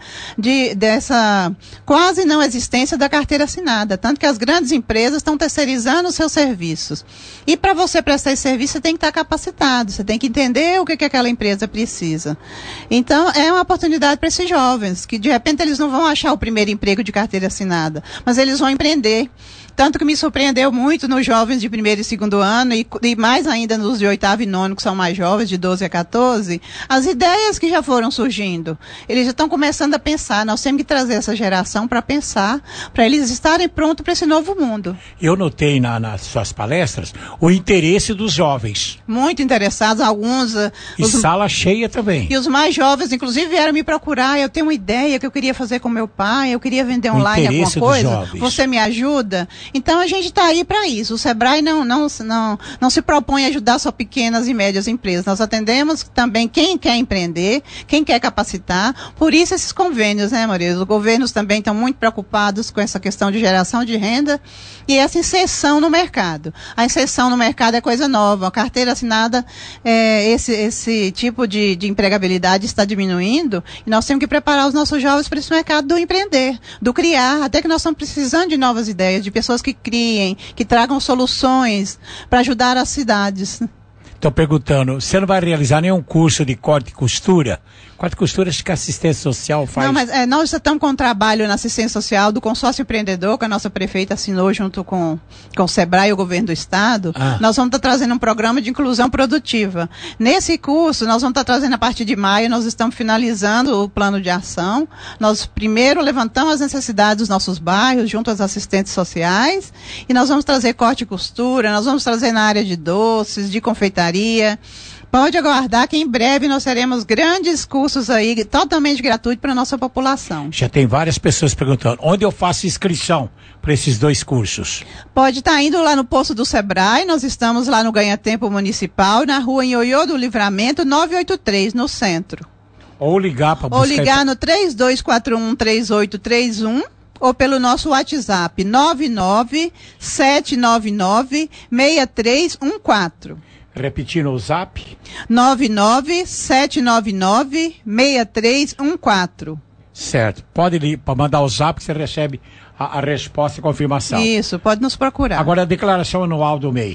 dessa quase não existência da carteira assinada, tanto que as grandes empresas estão terceirizando os seus serviços. E para você prestar esse serviço, você tem que estar capacitado, você tem que entender o que aquela empresa precisa. Então, é uma oportunidade para esses jovens, que de repente eles não vão achar o primeiro emprego de carteira assinada, mas eles vão empreender. Tanto que me surpreendeu muito nos jovens de 1º e 2º ano, e mais ainda nos de 8º e 9º, que são mais jovens, de 12 a 14, as ideias que já foram surgindo. Eles já estão começando a pensar, nós temos que trazer essa geração para pensar, para eles estarem prontos para esse novo mundo. Eu notei nas suas palestras o interesse dos jovens. Muito interessados, alguns... sala cheia também. E os mais jovens, inclusive, vieram me procurar, eu tenho uma ideia que eu queria fazer com meu pai, eu queria vender online alguma coisa, você me ajuda? Então a gente está aí para isso. O Sebrae não se propõe a ajudar só pequenas e médias empresas. Nós atendemos também quem quer empreender, quem quer capacitar. Por isso esses convênios, né, Moreira? Os governos também estão muito preocupados com essa questão de geração de renda e essa inserção no mercado. A inserção no mercado é coisa nova. A carteira assinada, esse tipo de empregabilidade está diminuindo e nós temos que preparar os nossos jovens para esse mercado do empreender, do criar, até que nós estamos precisando de novas ideias, de pessoas que criem, que tragam soluções para ajudar as cidades. Estou perguntando, você não vai realizar nenhum curso de corte e costura? Corte e costura, acho que a assistência social faz. Não, mas nós já estamos com um trabalho na assistência social do consórcio empreendedor, que a nossa prefeita assinou junto com o Sebrae e o governo do estado. Nós vamos estar trazendo um programa de inclusão produtiva. Nesse curso, nós vamos estar trazendo a partir de maio, nós estamos finalizando o plano de ação. Nós primeiro levantamos as necessidades dos nossos bairros, junto às assistentes sociais, e nós vamos trazer corte e costura, nós vamos trazer na área de doces, de confeitaria. Pode aguardar que em breve nós teremos grandes cursos aí, totalmente gratuitos para a nossa população. Já tem várias pessoas perguntando, onde eu faço inscrição para esses 2 cursos? Pode estar indo lá no posto do Sebrae, nós estamos lá no Ganha Tempo Municipal, na rua Ioiô do Livramento, 983, no centro. Ou ligar para buscar... Ou ligar no 3241-3831, ou pelo nosso WhatsApp, 99799-6314. Repetindo o zap? 99799-6314. Certo. Pode ir para mandar o zap que você recebe a resposta e confirmação. Isso, pode nos procurar. Agora a declaração anual do MEI.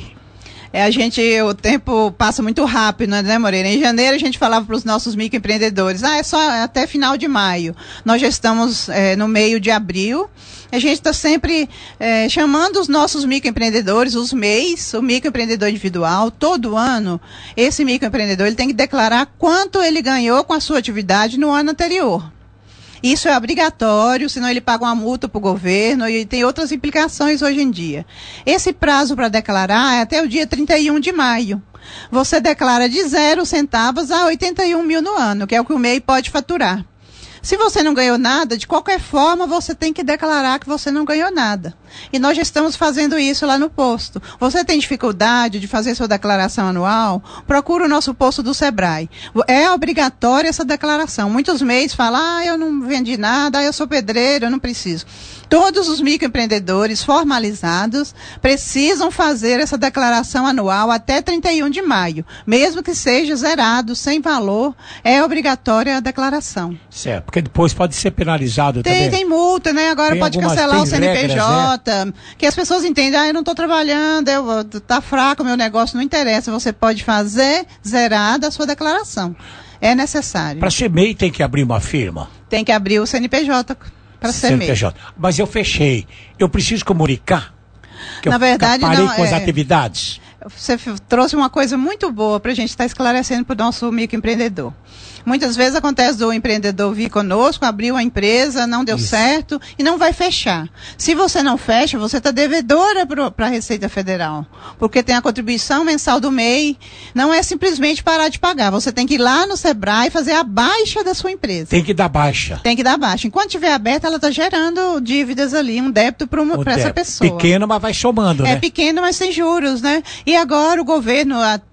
O tempo passa muito rápido, né, Moreira? Em janeiro a gente falava para os nossos microempreendedores, é só até final de maio. Nós já estamos no meio de abril. A gente está sempre chamando os nossos microempreendedores, os MEIs, o microempreendedor individual, todo ano, esse microempreendedor ele tem que declarar quanto ele ganhou com a sua atividade no ano anterior. Isso é obrigatório, senão ele paga uma multa para o governo e tem outras implicações hoje em dia. Esse prazo para declarar é até o dia 31 de maio. Você declara de 0 centavos a 81 mil no ano, que é o que o MEI pode faturar. Se você não ganhou nada, de qualquer forma, você tem que declarar que você não ganhou nada. E nós já estamos fazendo isso lá no posto. Você tem dificuldade de fazer sua declaração anual? Procura o nosso posto do Sebrae. É obrigatória essa declaração. Muitos MEIs falam, eu não vendi nada, eu sou pedreiro, eu não preciso. Todos os microempreendedores formalizados precisam fazer essa declaração anual até 31 de maio. Mesmo que seja zerado, sem valor, é obrigatória a declaração. Certo, porque depois pode ser penalizado também. Tem multa, né? Agora pode cancelar o CNPJ, regras, né? Que as pessoas entendem, eu não estou trabalhando, tá fraco o meu negócio, não interessa. Você pode fazer zerada a sua declaração. É necessário. Para ser MEI tem que abrir uma firma? Tem que abrir o CNPJ. Para ser MEI. Mas eu fechei. Eu preciso comunicar que Na verdade, parei não, com as atividades. Você trouxe uma coisa muito boa para a gente estar esclarecendo para o nosso microempreendedor. Muitas vezes acontece do empreendedor vir conosco, abrir uma empresa, não deu certo e não vai fechar. Se você não fecha, você está devedora para a Receita Federal, porque tem a contribuição mensal do MEI, não é simplesmente parar de pagar. Você tem que ir lá no Sebrae e fazer a baixa da sua empresa. Tem que dar baixa. Tem que dar baixa. Enquanto estiver aberta, ela está gerando dívidas ali, um débito para essa pessoa. Pequeno, mas vai somando, né? É pequeno, mas tem juros, né? E agora o governo,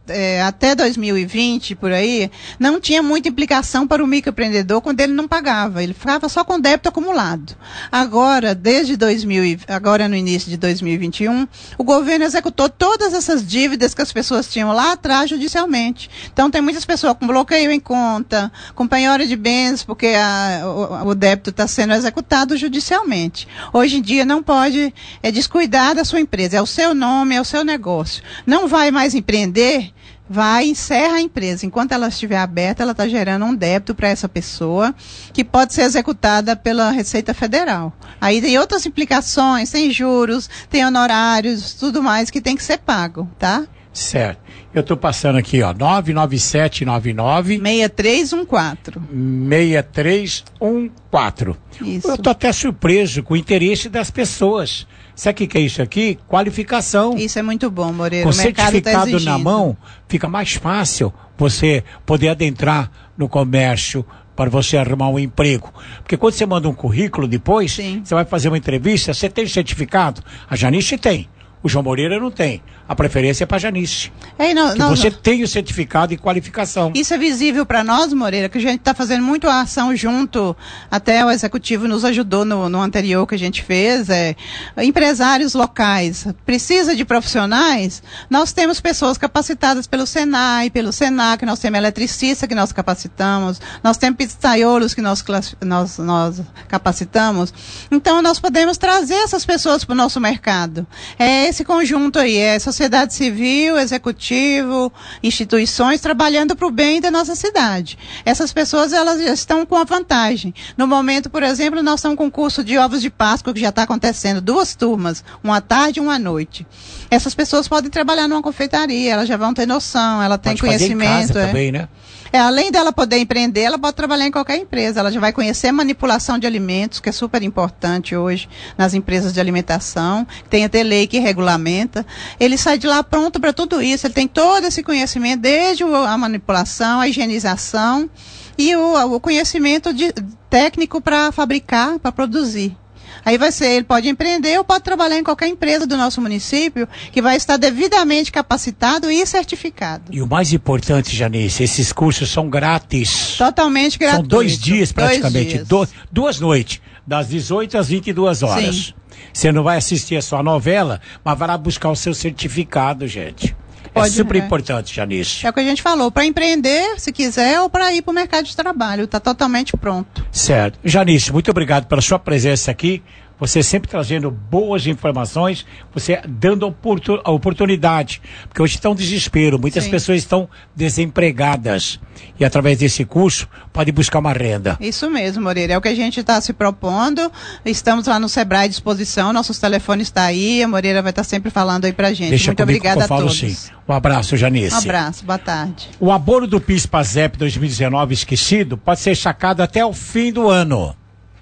até 2020, por aí, não tinha muita implicação para o microempreendedor quando ele não pagava. Ele ficava só com débito acumulado. Agora, agora no início de 2021, o governo executou todas essas dívidas que as pessoas tinham lá atrás judicialmente. Então, tem muitas pessoas com bloqueio em conta, com penhora de bens, porque o débito está sendo executado judicialmente. Hoje em dia, não pode descuidar da sua empresa. É o seu nome, é o seu negócio. Não vai mais empreender, encerra a empresa. Enquanto ela estiver aberta, ela está gerando um débito para essa pessoa que pode ser executada pela Receita Federal. Aí tem outras implicações, tem juros, tem honorários, tudo mais que tem que ser pago, tá? Certo. Eu estou passando aqui, 99799 6314. Isso. Eu estou até surpreso com o interesse das pessoas. Sabe o que é isso aqui? Qualificação. Isso é muito bom, Moreira. Com o mercado certificado tá exigindo. na mão, fica mais fácil você poder adentrar no comércio, para você arrumar um emprego. Porque quando você manda um currículo depois, você vai fazer uma entrevista, você tem certificado? A Janice tem. O João Moreira não tem. A preferência é para a Janice. Você tem o certificado e qualificação. Isso é visível para nós, Moreira, que a gente está fazendo muito a ação junto, até o executivo nos ajudou no anterior que a gente fez, empresários locais. Precisa de profissionais? Nós temos pessoas capacitadas pelo Senai, pelo Senac, nós temos eletricistas que nós capacitamos, nós temos pizzaiolos que nós capacitamos. Então, nós podemos trazer essas pessoas para o nosso mercado. Esse conjunto aí, sociedade civil, executivo, instituições trabalhando para o bem da nossa cidade. Essas pessoas, elas já estão com a vantagem. No momento, por exemplo, nós estamos com um curso de ovos de Páscoa que já está acontecendo, 2 turmas, uma à tarde e uma à noite. Essas pessoas podem trabalhar numa confeitaria, elas já vão ter noção, ela tem conhecimento. Fazer em casa também, né? Além dela poder empreender, ela pode trabalhar em qualquer empresa. Ela já vai conhecer manipulação de alimentos, que é super importante hoje nas empresas de alimentação. Tem até lei que regulamenta. Ele sai de lá pronto para tudo isso. Ele tem todo esse conhecimento, desde a manipulação, a higienização e o conhecimento técnico para fabricar, para produzir. Aí ele pode empreender ou pode trabalhar em qualquer empresa do nosso município que vai estar devidamente capacitado e certificado. E o mais importante, Janice, esses cursos são grátis. Totalmente gratuitos. São 2 dias praticamente, 2 dias. 2 noites, das 18 às 22 horas. Sim. Você não vai assistir a sua novela, mas vai lá buscar o seu certificado, gente. É super importante, Janice. É o que a gente falou, para empreender, se quiser, ou para ir para o mercado de trabalho. Está totalmente pronto. Certo. Janice, muito obrigado pela sua presença aqui. Você sempre trazendo boas informações, você dando a oportunidade. Porque hoje está um desespero, muitas pessoas estão desempregadas. E através desse curso, pode buscar uma renda. Isso mesmo, Moreira. É o que a gente está se propondo. Estamos lá no Sebrae à disposição, nossos telefones estão aí. A Moreira vai estar sempre falando aí pra gente. Deixa muito obrigada a todos. Sim. Um abraço, Janice. Um abraço, boa tarde. O abono do PIS/PASEP 2019 esquecido pode ser sacado até o fim do ano.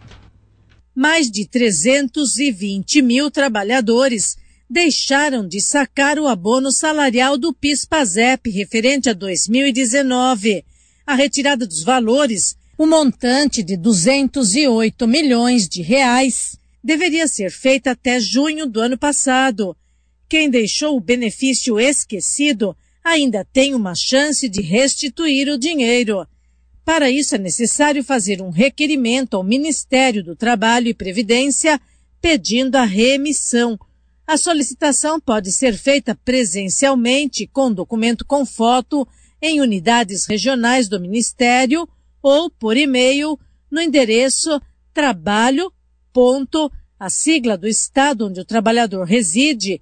Mais de 320 mil trabalhadores deixaram de sacar o abono salarial do PIS/PASEP referente a 2019. A retirada dos valores, o montante de 208 milhões de reais, deveria ser feita até junho do ano passado. Quem deixou o benefício esquecido ainda tem uma chance de restituir o dinheiro. Para isso é necessário fazer um requerimento ao Ministério do Trabalho e Previdência pedindo a reemissão. A solicitação pode ser feita presencialmente com documento com foto em unidades regionais do Ministério ou por e-mail no endereço trabalho. A sigla do estado onde o trabalhador reside,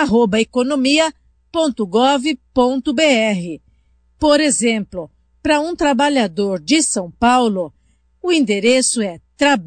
@economia.gov.br. Por exemplo, para um trabalhador de São Paulo, o endereço é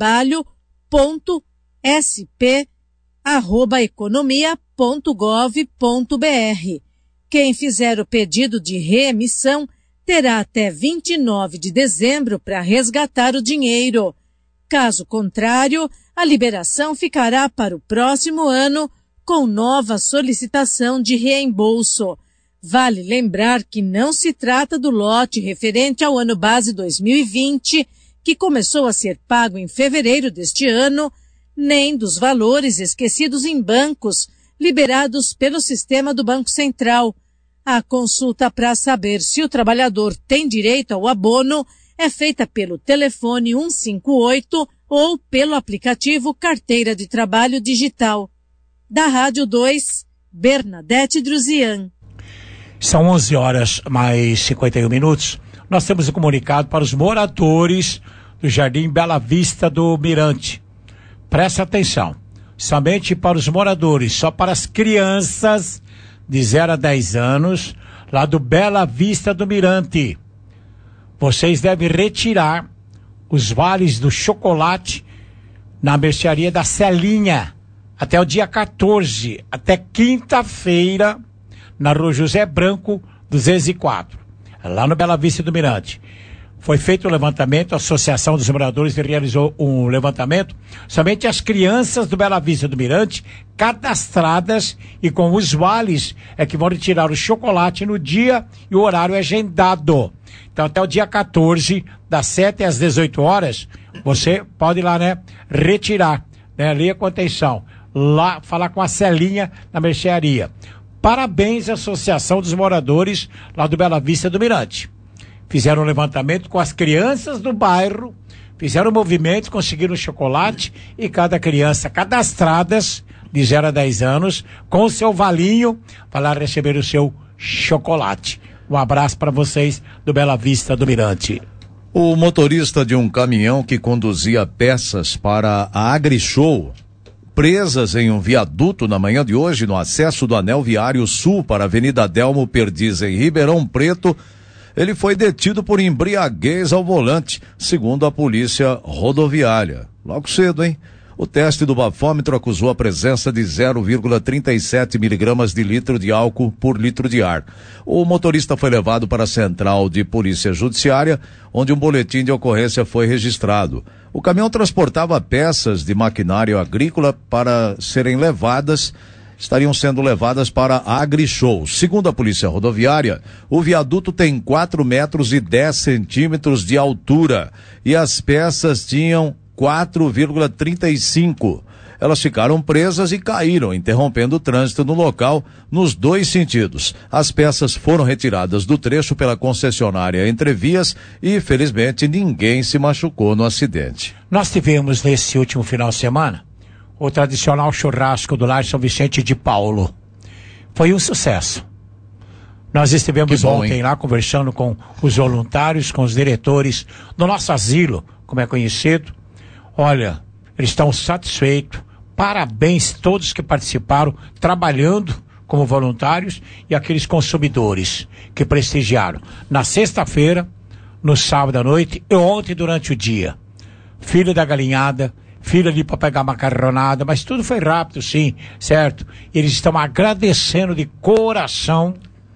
trabalho.sp@economia.gov.br. Quem fizer o pedido de reemissão terá até 29 de dezembro para resgatar o dinheiro. Caso contrário, a liberação ficará para o próximo ano com nova solicitação de reembolso. Vale lembrar que não se trata do lote referente ao ano base 2020, que começou a ser pago em fevereiro deste ano, nem dos valores esquecidos em bancos, liberados pelo sistema do Banco Central. A consulta para saber se o trabalhador tem direito ao abono é feita pelo telefone 158 ou pelo aplicativo Carteira de Trabalho Digital. Da Rádio 2, Bernadette Druzian. São 11 horas mais 51 minutos. Nós temos um comunicado para os moradores do Jardim Bela Vista do Mirante. Presta atenção. Somente para os moradores, só para as crianças de 0 a 10 anos, lá do Bela Vista do Mirante. Vocês devem retirar os vales do chocolate na mercearia da Celinha até o dia 14, até quinta-feira, na Rua José Branco, 204, lá no Bela Vista do Mirante. Foi feito o levantamento, a Associação dos Moradores realizou um levantamento, somente as crianças do Bela Vista do Mirante, cadastradas e com os vales, é que vão retirar o chocolate no dia e o horário é agendado. Então, Então, até o dia 14, das 7 às 18 horas, você pode ir lá, né, retirar, né, linha contenção, lá falar com a Celinha na mercearia. Parabéns à Associação dos Moradores lá do Bela Vista do Mirante. Fizeram um levantamento com as crianças do bairro, fizeram um movimento, conseguiram chocolate e cada criança cadastradas de 0 a 10 anos, com o seu valinho, vai lá receber o seu chocolate. Um abraço para vocês do Bela Vista do Mirante. O motorista de um caminhão que conduzia peças para a AgriShow, presas em um viaduto na manhã de hoje no acesso do Anel Viário Sul para a Avenida Adelmo Perdiz em Ribeirão Preto, ele foi detido por embriaguez ao volante, segundo a polícia rodoviária. Logo cedo, hein? O teste do bafômetro acusou a presença de 0,37 miligramas de litro de álcool por litro de ar. O motorista foi levado para a central de polícia judiciária, onde um boletim de ocorrência foi registrado. O caminhão transportava peças de maquinário agrícola para serem levadas, estariam sendo levadas para a AgriShow. Segundo a polícia rodoviária, o viaduto tem 4 metros e 10 centímetros de altura e as peças tinham 4,35. Elas ficaram presas e caíram, interrompendo o trânsito no local nos 2 sentidos. As peças foram retiradas do trecho pela concessionária Entre Vias e, felizmente, ninguém se machucou no acidente. Nós tivemos nesse último final de semana o tradicional churrasco do Lar São Vicente de Paulo. Foi um sucesso. Nós estivemos ontem lá conversando com os voluntários, com os diretores do nosso asilo, como é conhecido. Olha, eles estão satisfeitos. Parabéns a todos que participaram, trabalhando como voluntários e aqueles consumidores que prestigiaram. Na sexta-feira, no sábado à noite e ontem durante o dia. Filho da galinhada, filho ali para pegar macarronada, mas tudo foi rápido, sim, certo? E eles estão agradecendo de coração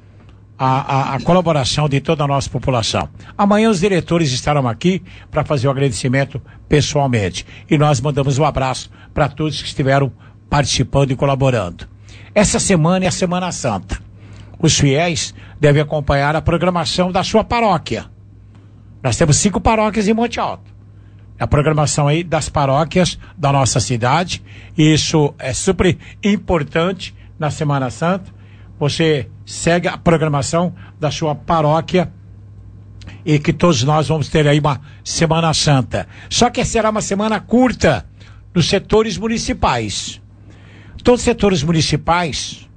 a colaboração de toda a nossa população. Amanhã os diretores estarão aqui para fazer o agradecimento pessoalmente. E nós mandamos um abraço para todos que estiveram participando e colaborando. Essa semana é a Semana Santa. Os fiéis devem acompanhar a programação da sua paróquia. Nós temos 5 paróquias em Monte Alto. A programação aí das paróquias da nossa cidade. E isso é super importante na Semana Santa. Você segue a programação da sua paróquia e que todos nós vamos ter aí uma Semana Santa. Só que será uma semana curta nos setores municipais. Todos os setores municipais,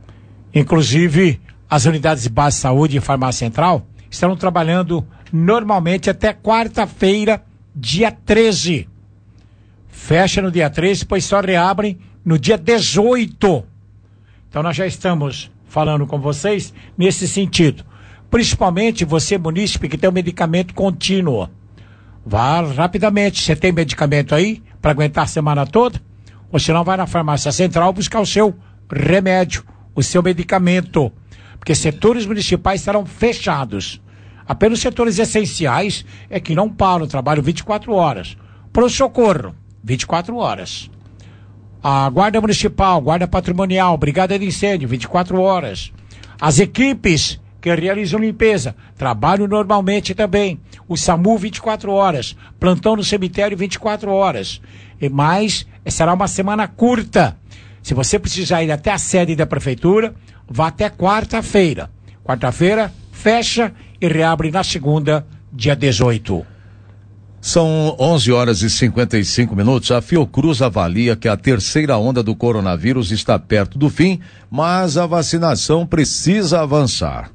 inclusive as unidades de base de saúde e farmácia central, estarão trabalhando normalmente até quarta-feira, dia 13. Fecha no dia 13, pois só reabrem no dia 18. Então nós já estamos falando com vocês nesse sentido. Principalmente você, munícipe, que tem um medicamento contínuo. Vá rapidamente. Você tem medicamento aí para aguentar a semana toda? Ou se não, vai na farmácia central buscar o seu remédio, o seu medicamento. Porque setores municipais estarão fechados. Apenas setores essenciais é que não param, trabalham 24 horas. Pronto-socorro, 24 horas. A Guarda Municipal, Guarda Patrimonial, Brigada de Incêndio, 24 horas. As equipes que realizam limpeza, trabalham normalmente também. O SAMU, 24 horas. Plantão no cemitério, 24 horas. E mais, será uma semana curta. Se você precisar ir até a sede da prefeitura, vá até quarta-feira. Quarta-feira, fecha e reabre na segunda, dia 18. São 11 horas e 55 minutos. A Fiocruz avalia que a terceira onda do coronavírus está perto do fim, mas a vacinação precisa avançar.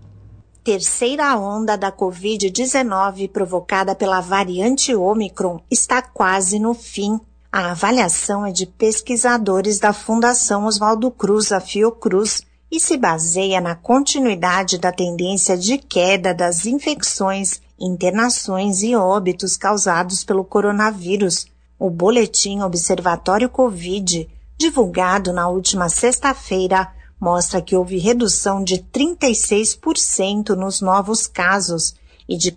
Terceira onda da Covid-19 provocada pela variante Ômicron está quase no fim. A avaliação é de pesquisadores da Fundação Oswaldo Cruz, a Fiocruz, e se baseia na continuidade da tendência de queda das infecções, internações e óbitos causados pelo coronavírus. O boletim Observatório Covid, divulgado na última sexta-feira, mostra que houve redução de 36% nos novos casos e de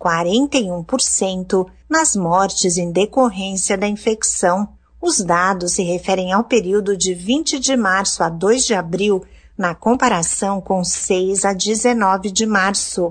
41% nas mortes em decorrência da infecção. Os dados se referem ao período de 20 de março a 2 de abril, na comparação com 6 a 19 de março.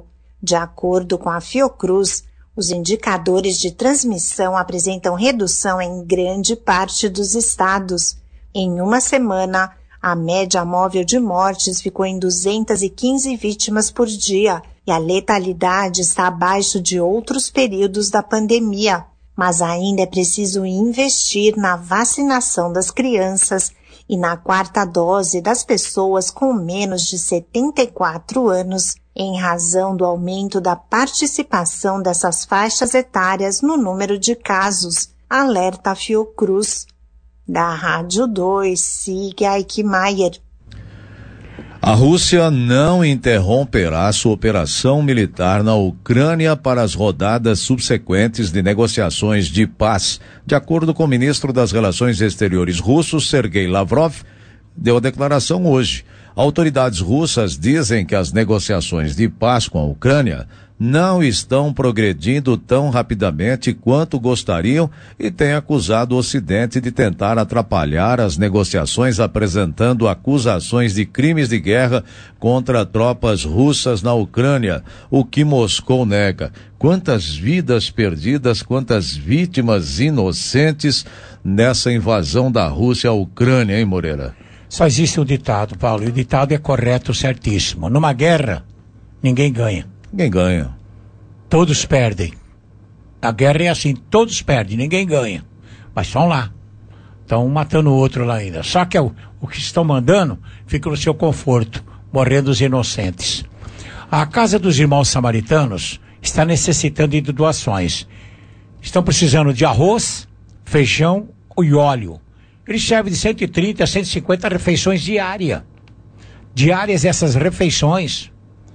De acordo com a Fiocruz, os indicadores de transmissão apresentam redução em grande parte dos estados. Em uma semana, a média móvel de mortes ficou em 215 vítimas por dia e a letalidade está abaixo de outros períodos da pandemia. Mas ainda é preciso investir na vacinação das crianças e na 4ª dose das pessoas com menos de 74 anos, em razão do aumento da participação dessas faixas etárias no número de casos, alerta a Fiocruz. Da Rádio 2, siga Eichmeier. A Rússia não interromperá sua operação militar na Ucrânia para as rodadas subsequentes de negociações de paz, de acordo com o ministro das Relações Exteriores russo, Sergei Lavrov, deu a declaração hoje. Autoridades russas dizem que as negociações de paz com a Ucrânia não estão progredindo tão rapidamente quanto gostariam e têm acusado o Ocidente de tentar atrapalhar as negociações, apresentando acusações de crimes de guerra contra tropas russas na Ucrânia, o que Moscou nega. Quantas vidas perdidas, quantas vítimas inocentes nessa invasão da Rússia à Ucrânia, hein, Moreira? Só existe um ditado, Paulo, e o ditado é correto, certíssimo. Numa guerra, ninguém ganha. Ninguém ganha. Todos perdem. A guerra é assim, todos perdem, ninguém ganha. Mas estão lá. Estão matando o outro lá ainda. Só que o que estão mandando fica no seu conforto, morrendo os inocentes. A Casa dos Irmãos Samaritanos está necessitando de doações. Estão precisando de arroz, feijão e óleo. Eles servem de 130 a 150 refeições diárias. Diárias essas refeições.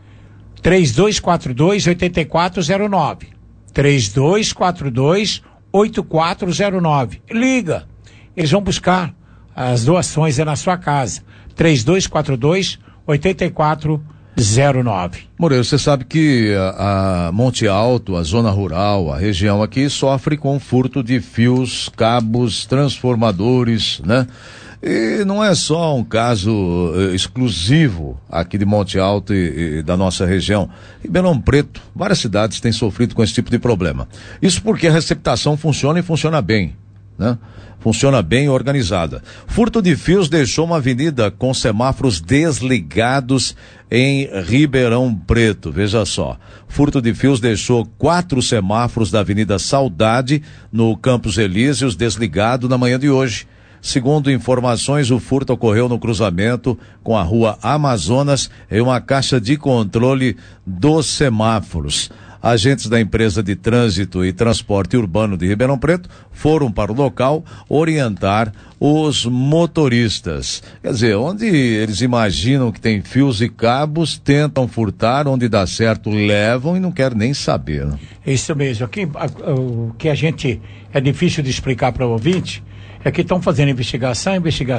3242-8409. 3242-8409. Liga. Eles vão buscar as doações na sua casa. 3242-8409. Moreira, você sabe que a Monte Alto, a zona rural, a região aqui sofre com furto de fios, cabos, transformadores, né? E não é só um caso exclusivo aqui de Monte Alto e da nossa região. Ribeirão Preto, várias cidades têm sofrido com esse tipo de problema. Isso porque a receptação funciona e funciona bem, né? Funciona bem organizada. Furto de fios deixou uma avenida com semáforos desligados em Ribeirão Preto. Veja só. Furto de fios deixou 4 semáforos da Avenida Saudade, no Campos Elíseos, desligado na manhã de hoje. Segundo informações, o furto ocorreu no cruzamento com a Rua Amazonas em uma caixa de controle dos semáforos. Agentes da empresa de trânsito e transporte urbano de Ribeirão Preto foram para o local orientar os motoristas. Quer dizer, onde eles imaginam que tem fios e cabos, tentam furtar, onde dá certo levam e não querem nem saber, né? Isso mesmo. Aqui, o que a gente é difícil de explicar para o ouvinte é que estão fazendo investigação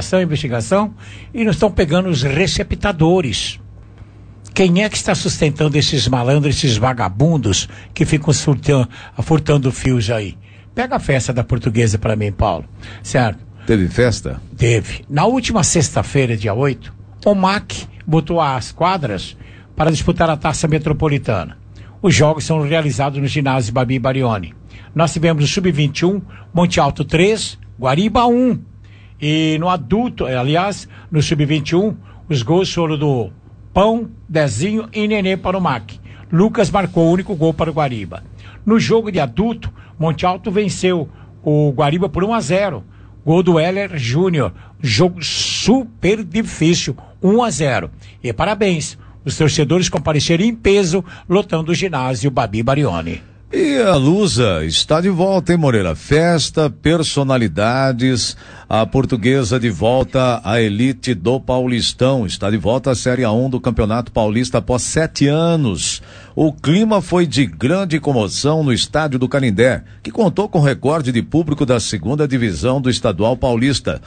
e não estão pegando os receptadores. Quem é que está sustentando esses malandros, esses vagabundos que ficam furtando fios aí? Pega a festa da Portuguesa para mim, Paulo. Certo? Teve festa? Teve. Na última sexta-feira, dia 8, o MAC botou as quadras para disputar a Taça Metropolitana. Os jogos são realizados no ginásio Babi Barioni. Nós tivemos no Sub-21, Monte Alto 3, Guariba 1. E no adulto, aliás, no Sub-21, os gols foram do Pão, Dezinho e Nenê para o MAC. Lucas marcou o único gol para o Guariba. No jogo de adulto, Monte Alto venceu o Guariba por 1-0. Gol do Heller Júnior. Jogo super difícil, 1-0. E parabéns, os torcedores compareceram em peso, lotando o ginásio Babi Barioni. E a Lusa está de volta, hein, Moreira? Festa, personalidades, a Portuguesa de volta à elite do Paulistão, está de volta à Série A1 do Campeonato Paulista após 7 anos. O clima foi de grande comoção no estádio do Canindé, que contou com recorde de público da 2ª divisão do Estadual Paulista.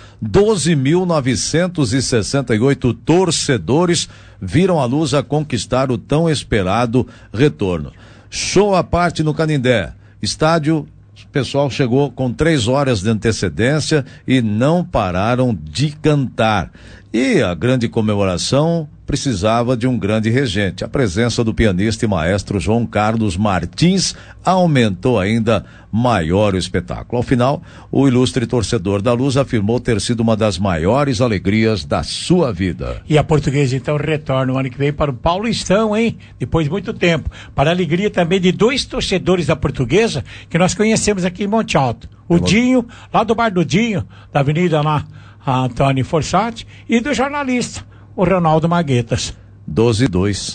12.968 torcedores viram a Lusa conquistar o tão esperado retorno. Show à parte no Canindé. Estádio, o pessoal chegou com 3 horas de antecedência e não pararam de cantar. E a grande comemoração precisava de um grande regente. A presença do pianista e maestro João Carlos Martins aumentou ainda maior o espetáculo. Ao final, o ilustre torcedor da Luz afirmou ter sido uma das maiores alegrias da sua vida. E a Portuguesa então retorna o ano que vem para o Paulistão, hein? Depois de muito tempo. Para a alegria também de 2 torcedores da Portuguesa que nós conhecemos aqui em Monte Alto. O Dinho, lá do Bar do Dinho, da Avenida lá, a Antônio Forsatti, e do jornalista, o Ronaldo Maguetas. 12-2.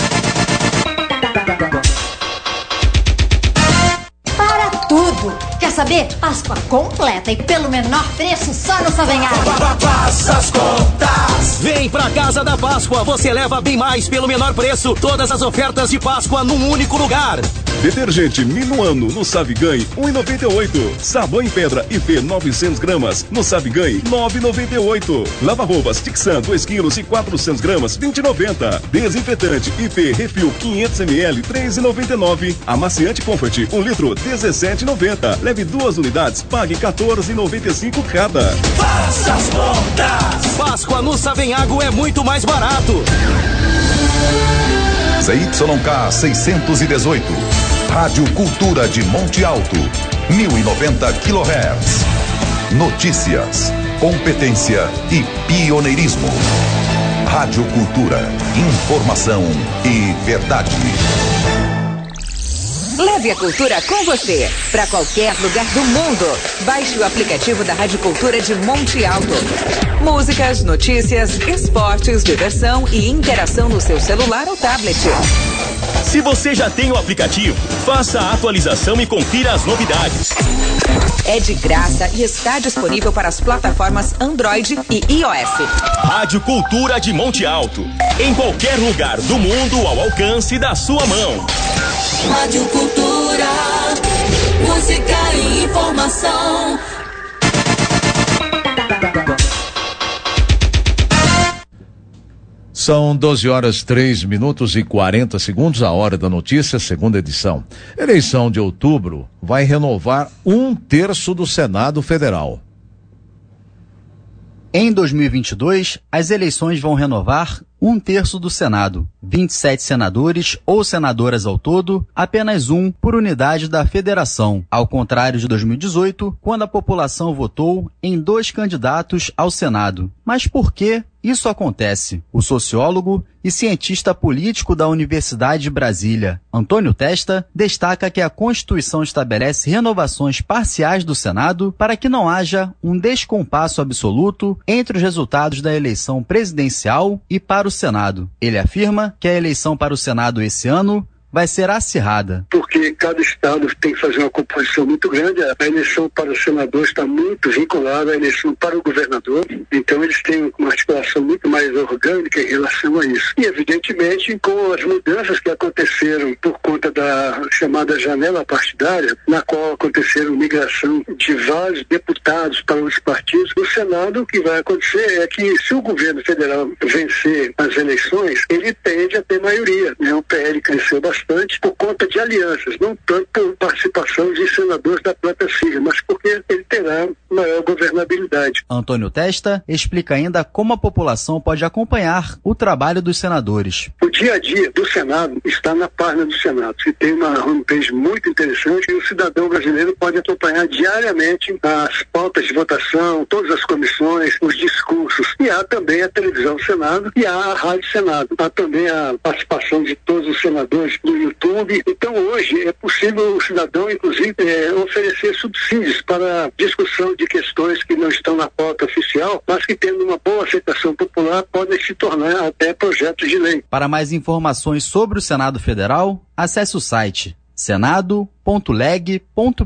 Para tudo! Quer saber? Páscoa completa e pelo menor preço só no Savenhago. Passa as contas! Vem pra Casa da Páscoa, você leva bem mais pelo menor preço. Todas as ofertas de Páscoa num único lugar. Detergente Minuano no Saviganhe 1,98. Sabão em pedra IP 900 gramas no Saviganhe 9,98. Lava-roupas Tixan 2 quilos e 400 gramas 20,90. Desinfetante IP Refil 500 ml 3,99. Amaciante Comfort 1 litro 17,90. Leve 2 unidades, pague 14,95 cada. Faça as contas! Páscoa no Savenhago é muito mais barato. ZYK 618. Rádio Cultura de Monte Alto. 1090 kHz. Notícias, competência e pioneirismo. Rádio Cultura. Informação e verdade. Leve a cultura com você para qualquer lugar do mundo. Baixe o aplicativo da Rádio Cultura de Monte Alto. Músicas, notícias, esportes, diversão e interação no seu celular ou tablet. Se você já tem o aplicativo, faça a atualização e confira as novidades. É de graça e está disponível para as plataformas Android e iOS. Rádio Cultura de Monte Alto. Em qualquer lugar do mundo ao alcance da sua mão. Rádio Cultura, música e informação. São 12h03 e 40 segundos, a hora da notícia, segunda edição. Eleição de outubro vai renovar 1/3 do Senado Federal. Em 2022, as eleições vão renovar 1/3 do Senado, 27 senadores ou senadoras ao todo, apenas um por unidade da federação, ao contrário de 2018, quando a população votou em 2 candidatos ao Senado. Mas por que isso acontece? O sociólogo e cientista político da Universidade de Brasília, Antônio Testa, destaca que a Constituição estabelece renovações parciais do Senado para que não haja um descompasso absoluto entre os resultados da eleição presidencial e para o Senado. Ele afirma que a eleição para o Senado esse ano vai ser acirrada. Porque cada estado tem que fazer uma composição muito grande. A eleição para o senador está muito vinculada à eleição para o governador. Então eles têm uma articulação muito mais orgânica em relação a isso. E evidentemente com as mudanças que aconteceram por conta da chamada janela partidária, na qual aconteceram migração de vários deputados para os partidos, no Senado o que vai acontecer é que se o governo federal vencer as eleições, ele tende a ter maioria. O PL cresceu bastante por conta de alianças, não tanto por participação de senadores da própria sigla, mas porque ele terá maior governabilidade. Antônio Testa explica ainda como a população pode acompanhar o trabalho dos senadores. O dia a dia do Senado está na página do Senado. Se tem uma homepage muito interessante e o cidadão brasileiro pode acompanhar diariamente as pautas de votação, todas as comissões, os discursos. E há também a televisão Senado e há a Rádio Senado. Há também a participação de todos os senadores do YouTube. Então hoje é possível o cidadão, inclusive, oferecer subsídios para discussão de questões que não estão na pauta oficial, mas que tendo uma boa aceitação popular podem se tornar até projetos de lei. Para mais informações sobre o Senado Federal, acesse o site senado.leg.br.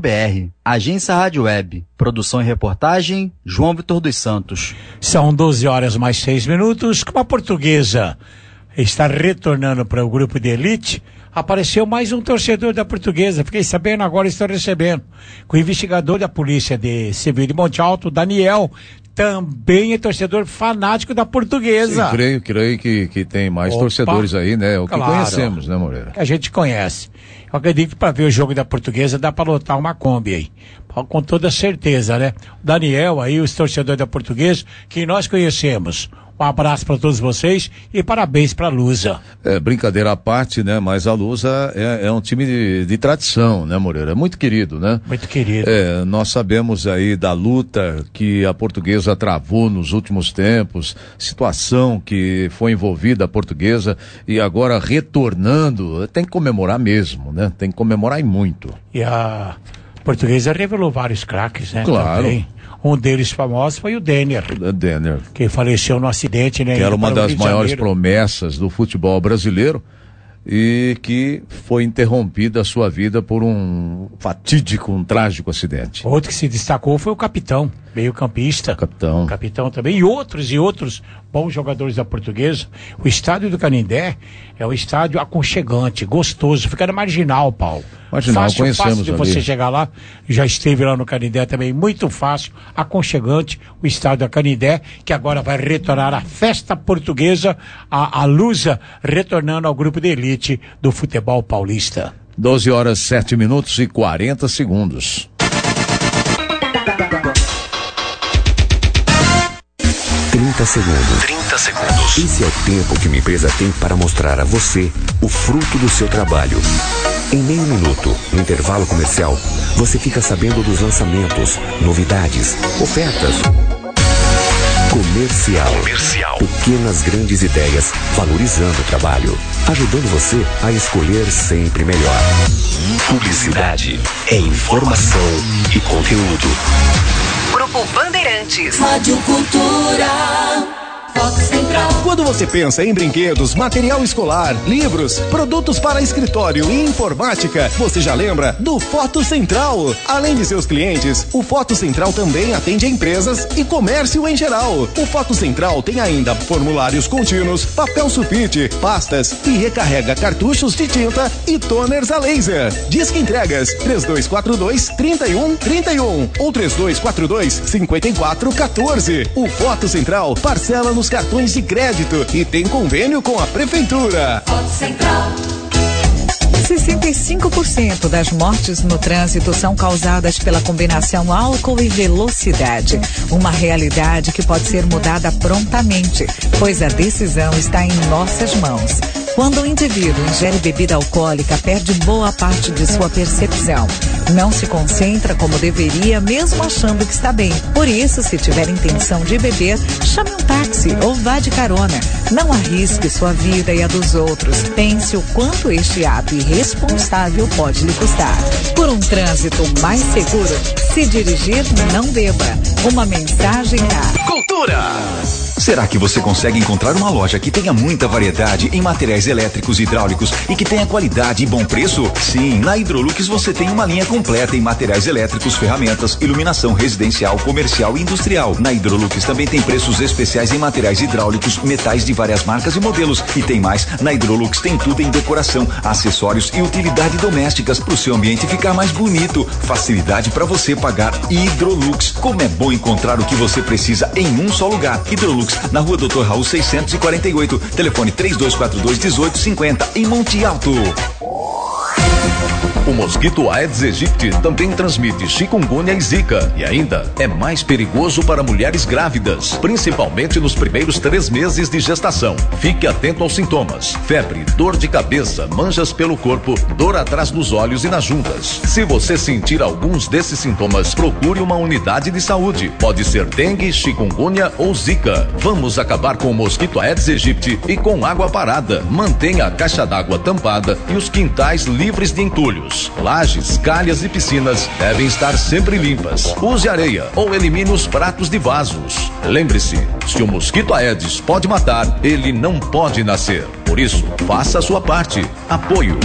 Agência Rádio Web. Produção e reportagem, João Vitor dos Santos. São 12h mais 6, com a Portuguesa está retornando para o grupo de elite. Apareceu mais um torcedor da Portuguesa, fiquei sabendo, agora estou recebendo, com o investigador da Polícia Civil de Monte Alto, Daniel, também é torcedor fanático da Portuguesa. Sim, creio que tem mais torcedores aí, né? O que conhecemos, né, Moreira? Que a gente conhece. Eu acredito que para ver o jogo da Portuguesa dá para lotar uma Kombi aí, com toda certeza, né? O Daniel aí, os torcedores da Portuguesa, que nós conhecemos, Um abraço para todos vocês e parabéns para a Lusa. Brincadeira à parte, né? Mas a Lusa é um time de tradição, né, Moreira? É muito querido, né? Muito querido. Nós sabemos aí da luta que a Portuguesa travou nos últimos tempos, situação que foi envolvida a Portuguesa e agora retornando, tem que comemorar mesmo, né? Tem que comemorar e muito. E a Portuguesa revelou vários craques, né? Claro. Também. Um deles famoso foi o Denner. Que faleceu no acidente, né? Que era uma das maiores promessas do futebol brasileiro e que foi interrompida a sua vida por um fatídico, um trágico acidente. Outro que se destacou foi o capitão, meio-campista. Capitão também. E outros bons jogadores da Portuguesa. O estádio do Canindé é um estádio aconchegante, gostoso, fica na Marginal, Paulo. Marginal, conhecemos fácil de ali. você chegar lá, já esteve lá no Canindé também, muito fácil, aconchegante, o estádio do Canindé, que agora vai retornar à festa portuguesa, a Lusa retornando ao grupo de elite do futebol paulista. 12h07:40. 30 segundos. Esse é o tempo que uma empresa tem para mostrar a você o fruto do seu trabalho. Em meio minuto, no intervalo comercial, você fica sabendo dos lançamentos, novidades, ofertas. Comercial. Pequenas grandes ideias, valorizando o trabalho, ajudando você a escolher sempre melhor. Publicidade é informação e conteúdo. Grupo Bandeirantes. Rádio Cultura. Foco Central. Quando você pensa em brinquedos, material escolar, livros, produtos para escritório e informática, você já lembra do Foto Central. Além de seus clientes, o Foto Central também atende a empresas e comércio em geral. O Foto Central tem ainda formulários contínuos, papel sulfite, pastas e recarrega cartuchos de tinta e toners a laser. Disque entregas 3242-3131 ou 3242-5414. O Foto Central parcela nos cartões de crédito e tem convênio com a prefeitura. Foco Central. 65% das mortes no trânsito são causadas pela combinação álcool e velocidade. Uma realidade que pode ser mudada prontamente, pois a decisão está em nossas mãos. Quando o indivíduo ingere bebida alcoólica, perde boa parte de sua percepção. Não se concentra como deveria, mesmo achando que está bem. Por isso, se tiver intenção de beber, chame um táxi ou vá de carona. Não arrisque sua vida e a dos outros. Pense o quanto este ato irresponsável pode lhe custar. Por um trânsito mais seguro, se dirigir, não beba. Uma mensagem da Cultura. Será que você consegue encontrar uma loja que tenha muita variedade em materiais elétricos e hidráulicos e que tenha qualidade e bom preço? Sim, na Hidrolux você tem uma linha completa em materiais elétricos, ferramentas, iluminação residencial, comercial e industrial. Na Hidrolux também tem preços especiais em materiais hidráulicos, metais de várias marcas e modelos. E tem mais, na Hidrolux tem tudo em decoração, acessórios e utilidade domésticas para o seu ambiente ficar mais bonito. Facilidade para você pagar Hidrolux. Como é bom encontrar o que você precisa em um só lugar. Hidrolux, na rua Dr. Raul 648, telefone 3242-1850, em Monte Alto. O mosquito Aedes aegypti também transmite chikungunya e zika e ainda é mais perigoso para mulheres grávidas, principalmente nos primeiros 3 meses de gestação. Fique atento aos sintomas: febre, dor de cabeça, manchas pelo corpo, dor atrás dos olhos e nas juntas. Se você sentir alguns desses sintomas, procure uma unidade de saúde. Pode ser dengue, chikungunya ou zika. Vamos acabar com o mosquito Aedes aegypti e com água parada. Mantenha a caixa d'água tampada e os quintais livres de entulhos. Lajes, calhas e piscinas devem estar sempre limpas. Use areia ou elimine os pratos de vasos. Lembre-se, se o mosquito Aedes pode matar, ele não pode nascer. Por isso, faça a sua parte. Apoio.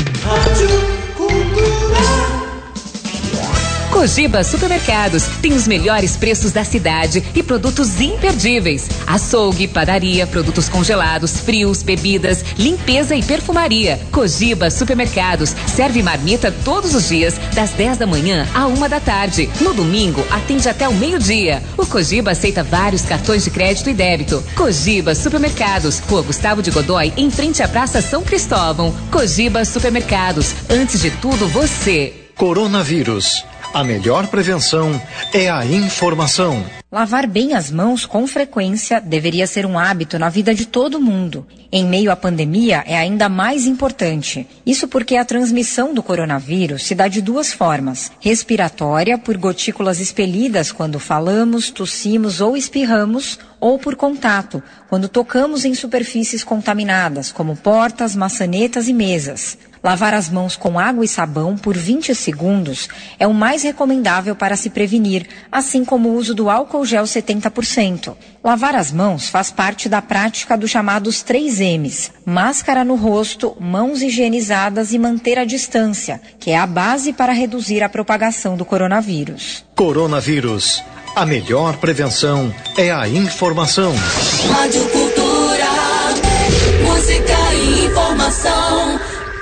Cogiba Supermercados tem os melhores preços da cidade e produtos imperdíveis. Açougue, padaria, produtos congelados, frios, bebidas, limpeza e perfumaria. Cogiba Supermercados serve marmita todos os dias, das 10 da manhã à 1 da tarde. No domingo, atende até o meio-dia. O Cogiba aceita vários cartões de crédito e débito. Cogiba Supermercados, Rua Gustavo de Godoy, em frente à Praça São Cristóvão. Cogiba Supermercados, antes de tudo você. Coronavírus. A melhor prevenção é a informação. Lavar bem as mãos com frequência deveria ser um hábito na vida de todo mundo. Em meio à pandemia, é ainda mais importante. Isso porque a transmissão do coronavírus se dá de duas formas. Respiratória, por gotículas expelidas quando falamos, tossimos ou espirramos, ou por contato, quando tocamos em superfícies contaminadas, como portas, maçanetas e mesas. Lavar as mãos com água e sabão por 20 segundos é o mais recomendável para se prevenir, assim como o uso do álcool gel 70%. Lavar as mãos faz parte da prática dos chamados 3Ms: máscara no rosto, mãos higienizadas e manter a distância, que é a base para reduzir a propagação do coronavírus. Coronavírus. A melhor prevenção é a informação. Rádio Cultura, música e informação.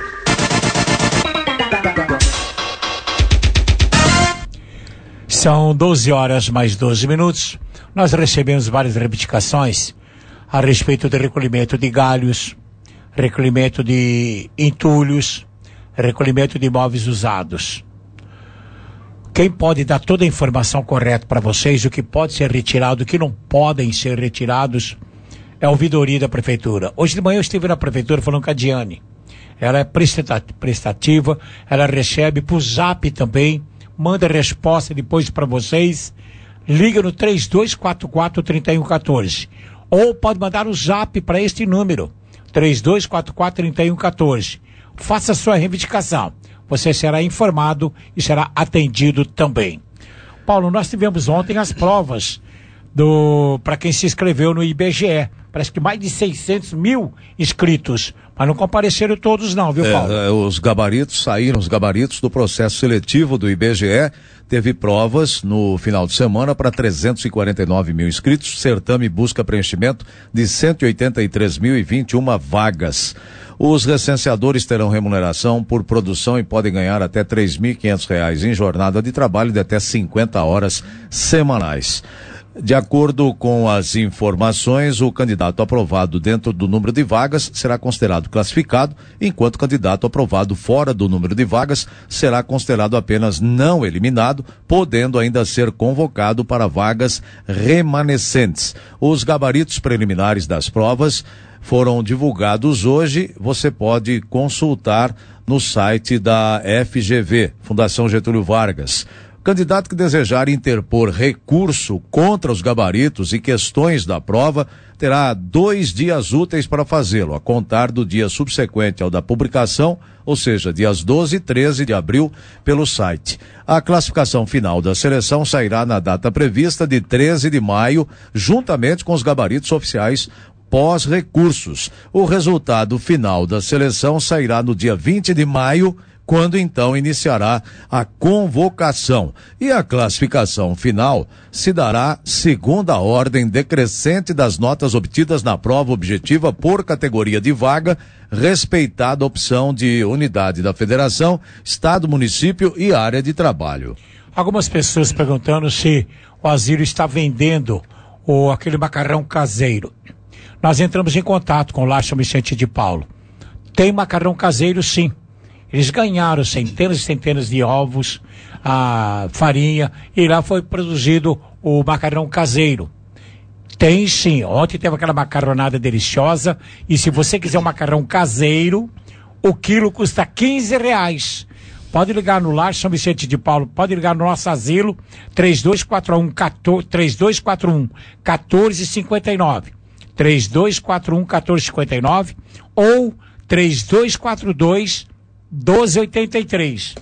São 12 horas mais 12 minutos. Nós recebemos várias reivindicações a respeito do recolhimento de galhos, recolhimento de entulhos, recolhimento de imóveis usados. Quem pode dar toda a informação correta para vocês, o que pode ser retirado, o que não podem ser retirados, é a ouvidoria da prefeitura. Hoje de manhã eu estive na prefeitura falando com a Diane. Ela é prestativa, ela recebe por zap também, manda resposta depois para vocês. Liga no 3244-3114. Ou pode mandar um zap para este número, 3244-3114. Faça a sua reivindicação. Você será informado e será atendido também. Paulo, nós tivemos ontem as provas para quem se inscreveu no IBGE. Parece que mais de 600 mil inscritos, mas não compareceram todos não, viu, Paulo? Os gabaritos do processo seletivo do IBGE. Teve provas no final de semana para 349 mil inscritos. Certame busca preenchimento de 183.021 vagas. Os recenseadores terão remuneração por produção e podem ganhar até R$ 3.500 em jornada de trabalho de até 50 horas semanais. De acordo com as informações, o candidato aprovado dentro do número de vagas será considerado classificado, enquanto o candidato aprovado fora do número de vagas será considerado apenas não eliminado, podendo ainda ser convocado para vagas remanescentes. Os gabaritos preliminares das provas foram divulgados hoje. Você pode consultar no site da FGV, Fundação Getúlio Vargas. Candidato que desejar interpor recurso contra os gabaritos e questões da prova terá 2 dias úteis para fazê-lo, a contar do dia subsequente ao da publicação, ou seja, dias 12 e 13 de abril, pelo site. A classificação final da seleção sairá na data prevista de 13 de maio, juntamente com os gabaritos oficiais pós-recursos. O resultado final da seleção sairá no dia 20 de maio, quando então iniciará a convocação. E a classificação final se dará segundo a ordem decrescente das notas obtidas na prova objetiva por categoria de vaga, respeitada a opção de unidade da federação, estado, município e área de trabalho. Algumas pessoas perguntando se o asilo está vendendo aquele macarrão caseiro. Nós entramos em contato com o Lar São Vicente de Paulo. Tem macarrão caseiro, sim. Eles ganharam centenas e centenas de ovos, a farinha, e lá foi produzido o macarrão caseiro. Tem sim, ontem teve aquela macarronada deliciosa, e se você quiser um macarrão caseiro, o quilo custa R$15. Pode ligar no Lar São Vicente de Paulo, pode ligar no nosso asilo, 3241-1459, 3241-1459, ou 3242 1283,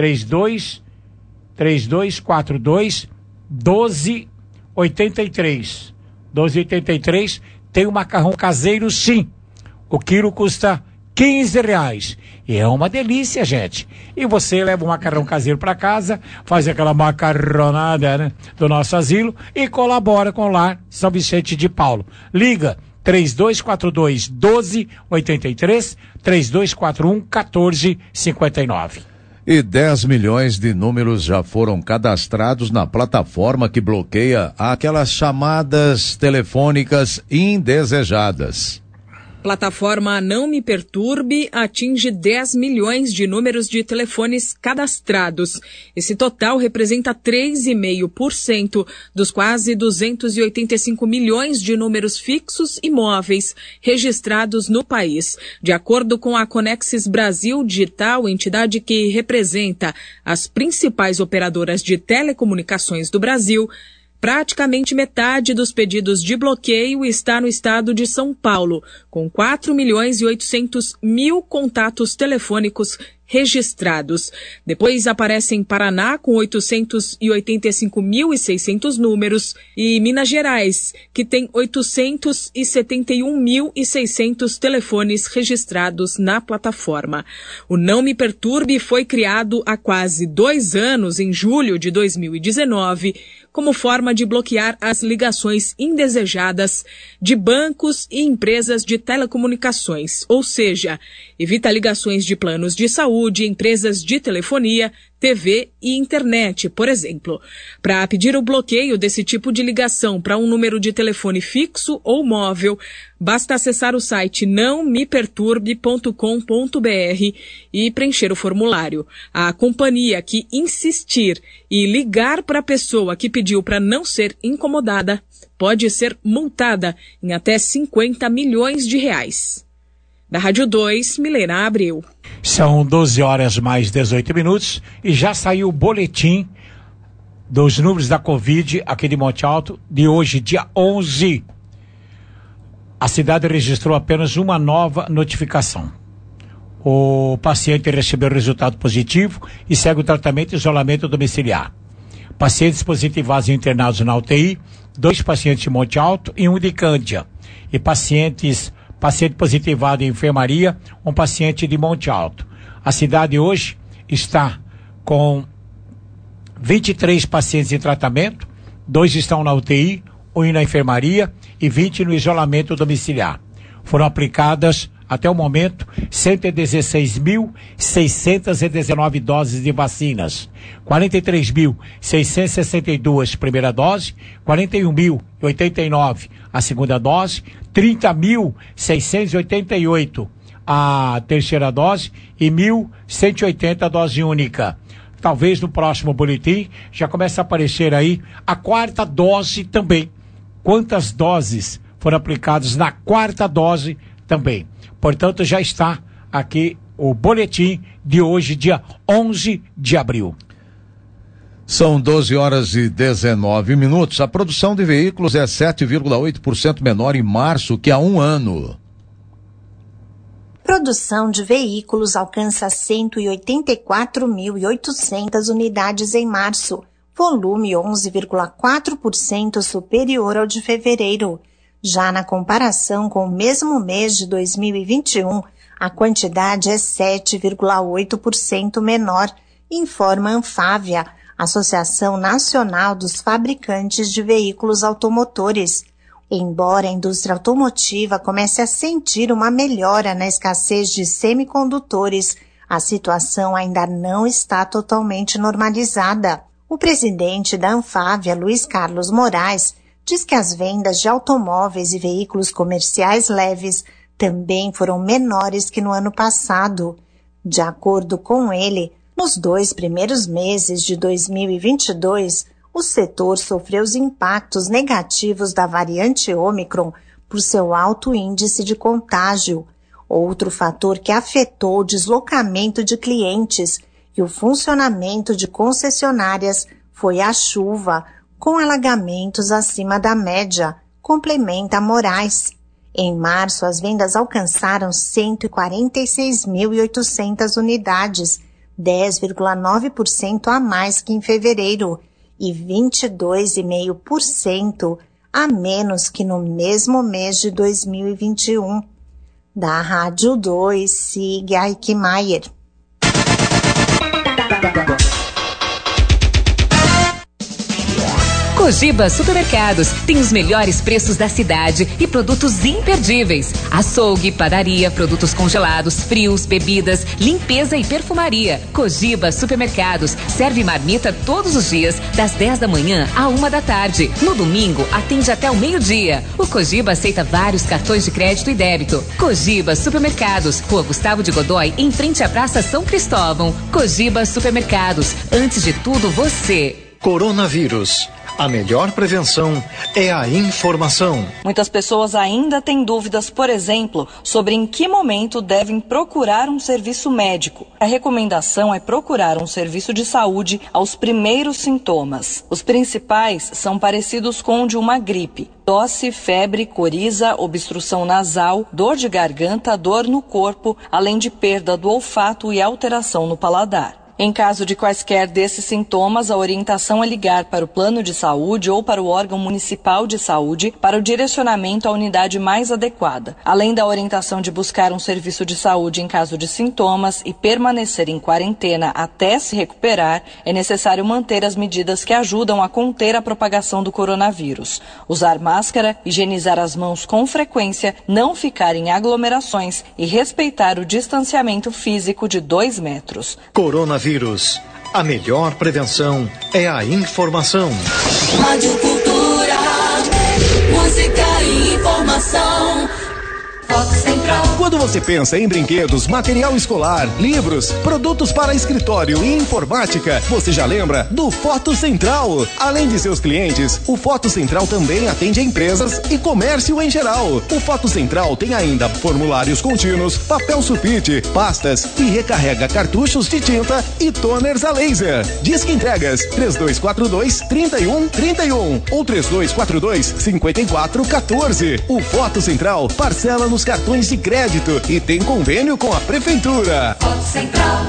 3242 1283, 1283. Tem o macarrão caseiro, sim. O quilo custa R$15. E é uma delícia, gente. E você leva o macarrão caseiro para casa, faz aquela macarronada, né, do nosso asilo e colabora com o Lar São Vicente de Paulo. Liga 3242-1283, 3241-1459. E 10 milhões de números já foram cadastrados na plataforma que bloqueia aquelas chamadas telefônicas indesejadas. Plataforma Não Me Perturbe atinge 10 milhões de números de telefones cadastrados. Esse total representa 3,5% dos quase 285 milhões de números fixos e móveis registrados no país. De acordo com a Conexis Brasil Digital, entidade que representa as principais operadoras de telecomunicações do Brasil, praticamente metade dos pedidos de bloqueio está no estado de São Paulo, com 4.800.000 contatos telefônicos registrados. Depois aparecem Paraná, com 885.600 números, e Minas Gerais, que tem 871.600 telefones registrados na plataforma. O Não Me Perturbe foi criado há quase 2 anos, em julho de 2019, como forma de bloquear as ligações indesejadas de bancos e empresas de telecomunicações, ou seja, evita ligações de planos de saúde, empresas de telefonia, TV e internet, por exemplo. Para pedir o bloqueio desse tipo de ligação para um número de telefone fixo ou móvel, basta acessar o site nãomeperturbe.com.br e preencher o formulário. A companhia que insistir e ligar para a pessoa que pediu para não ser incomodada pode ser multada em até 50 milhões de reais. Da Rádio 2, Milena Abreu. São 12 horas mais 18 minutos e já saiu o boletim dos números da Covid aqui de Monte Alto de hoje, dia 11. A cidade registrou apenas uma nova notificação. O paciente recebeu resultado positivo e segue o tratamento e isolamento domiciliar. Pacientes positivados e internados na UTI, 2 pacientes de Monte Alto e 1 de Cândia. E paciente positivado em enfermaria, um paciente de Monte Alto. A cidade hoje está com 23 pacientes em tratamento, 2 estão na UTI, 1 na enfermaria e 20 no isolamento domiciliar. Foram aplicadas, até o momento, 116.619 doses de vacinas, 43.662 primeira dose, 41.089 a segunda dose, 30.688 a terceira dose e 1.180 a dose única. Talvez no próximo boletim já comece a aparecer aí a 4ª dose também. Quantas doses foram aplicadas na 4ª dose também. Portanto, já está aqui o boletim de hoje, dia 11 de abril. São 12 horas e 19 minutos. A produção de veículos é 7,8% menor em março que há um ano. Produção de veículos alcança 184.800 unidades em março, volume 11,4% superior ao de fevereiro. Já na comparação com o mesmo mês de 2021, a quantidade é 7,8% menor, informa a Anfávia, Associação Nacional dos Fabricantes de Veículos Automotores. Embora a indústria automotiva comece a sentir uma melhora na escassez de semicondutores, a situação ainda não está totalmente normalizada. O presidente da Anfávia, Luiz Carlos Moraes, diz que as vendas de automóveis e veículos comerciais leves também foram menores que no ano passado. De acordo com ele, nos 2 primeiros meses de 2022, o setor sofreu os impactos negativos da variante Ômicron por seu alto índice de contágio. Outro fator que afetou o deslocamento de clientes e o funcionamento de concessionárias foi a chuva, com alagamentos acima da média, complementa Moraes. Em março, as vendas alcançaram 146.800 unidades, 10,9% a mais que em fevereiro e 22,5% a menos que no mesmo mês de 2021. Da Rádio 2, Sig Eichmeier. Cogiba Supermercados tem os melhores preços da cidade e produtos imperdíveis. Açougue, padaria, produtos congelados, frios, bebidas, limpeza e perfumaria. Cogiba Supermercados serve marmita todos os dias, das 10 da manhã à 1 da tarde. No domingo, atende até o meio-dia. O Cogiba aceita vários cartões de crédito e débito. Cogiba Supermercados, Rua Gustavo de Godoy, em frente à Praça São Cristóvão. Cogiba Supermercados, antes de tudo você. Coronavírus. A melhor prevenção é a informação. Muitas pessoas ainda têm dúvidas, por exemplo, sobre em que momento devem procurar um serviço médico. A recomendação é procurar um serviço de saúde aos primeiros sintomas. Os principais são parecidos com o de uma gripe: tosse, febre, coriza, obstrução nasal, dor de garganta, dor no corpo, além de perda do olfato e alteração no paladar. Em caso de quaisquer desses sintomas, a orientação é ligar para o plano de saúde ou para o órgão municipal de saúde para o direcionamento à unidade mais adequada. Além da orientação de buscar um serviço de saúde em caso de sintomas e permanecer em quarentena até se recuperar, é necessário manter as medidas que ajudam a conter a propagação do coronavírus. Usar máscara, higienizar as mãos com frequência, não ficar em aglomerações e respeitar o distanciamento físico de 2 metros. Coronavírus. A melhor prevenção é a informação. Rádio Cultura, música e informação. Foco Central. Quando você pensa em brinquedos, material escolar, livros, produtos para escritório e informática, você já lembra do Foto Central. Além de seus clientes, o Foto Central também atende a empresas e comércio em geral. O Foto Central tem ainda formulários contínuos, papel sulfite, pastas e recarrega cartuchos de tinta e toners a laser. Disque entregas 3242-3131 ou 3242-5414. O Foto Central parcela nos cartões de crédito e tem convênio com a prefeitura. Foto Central.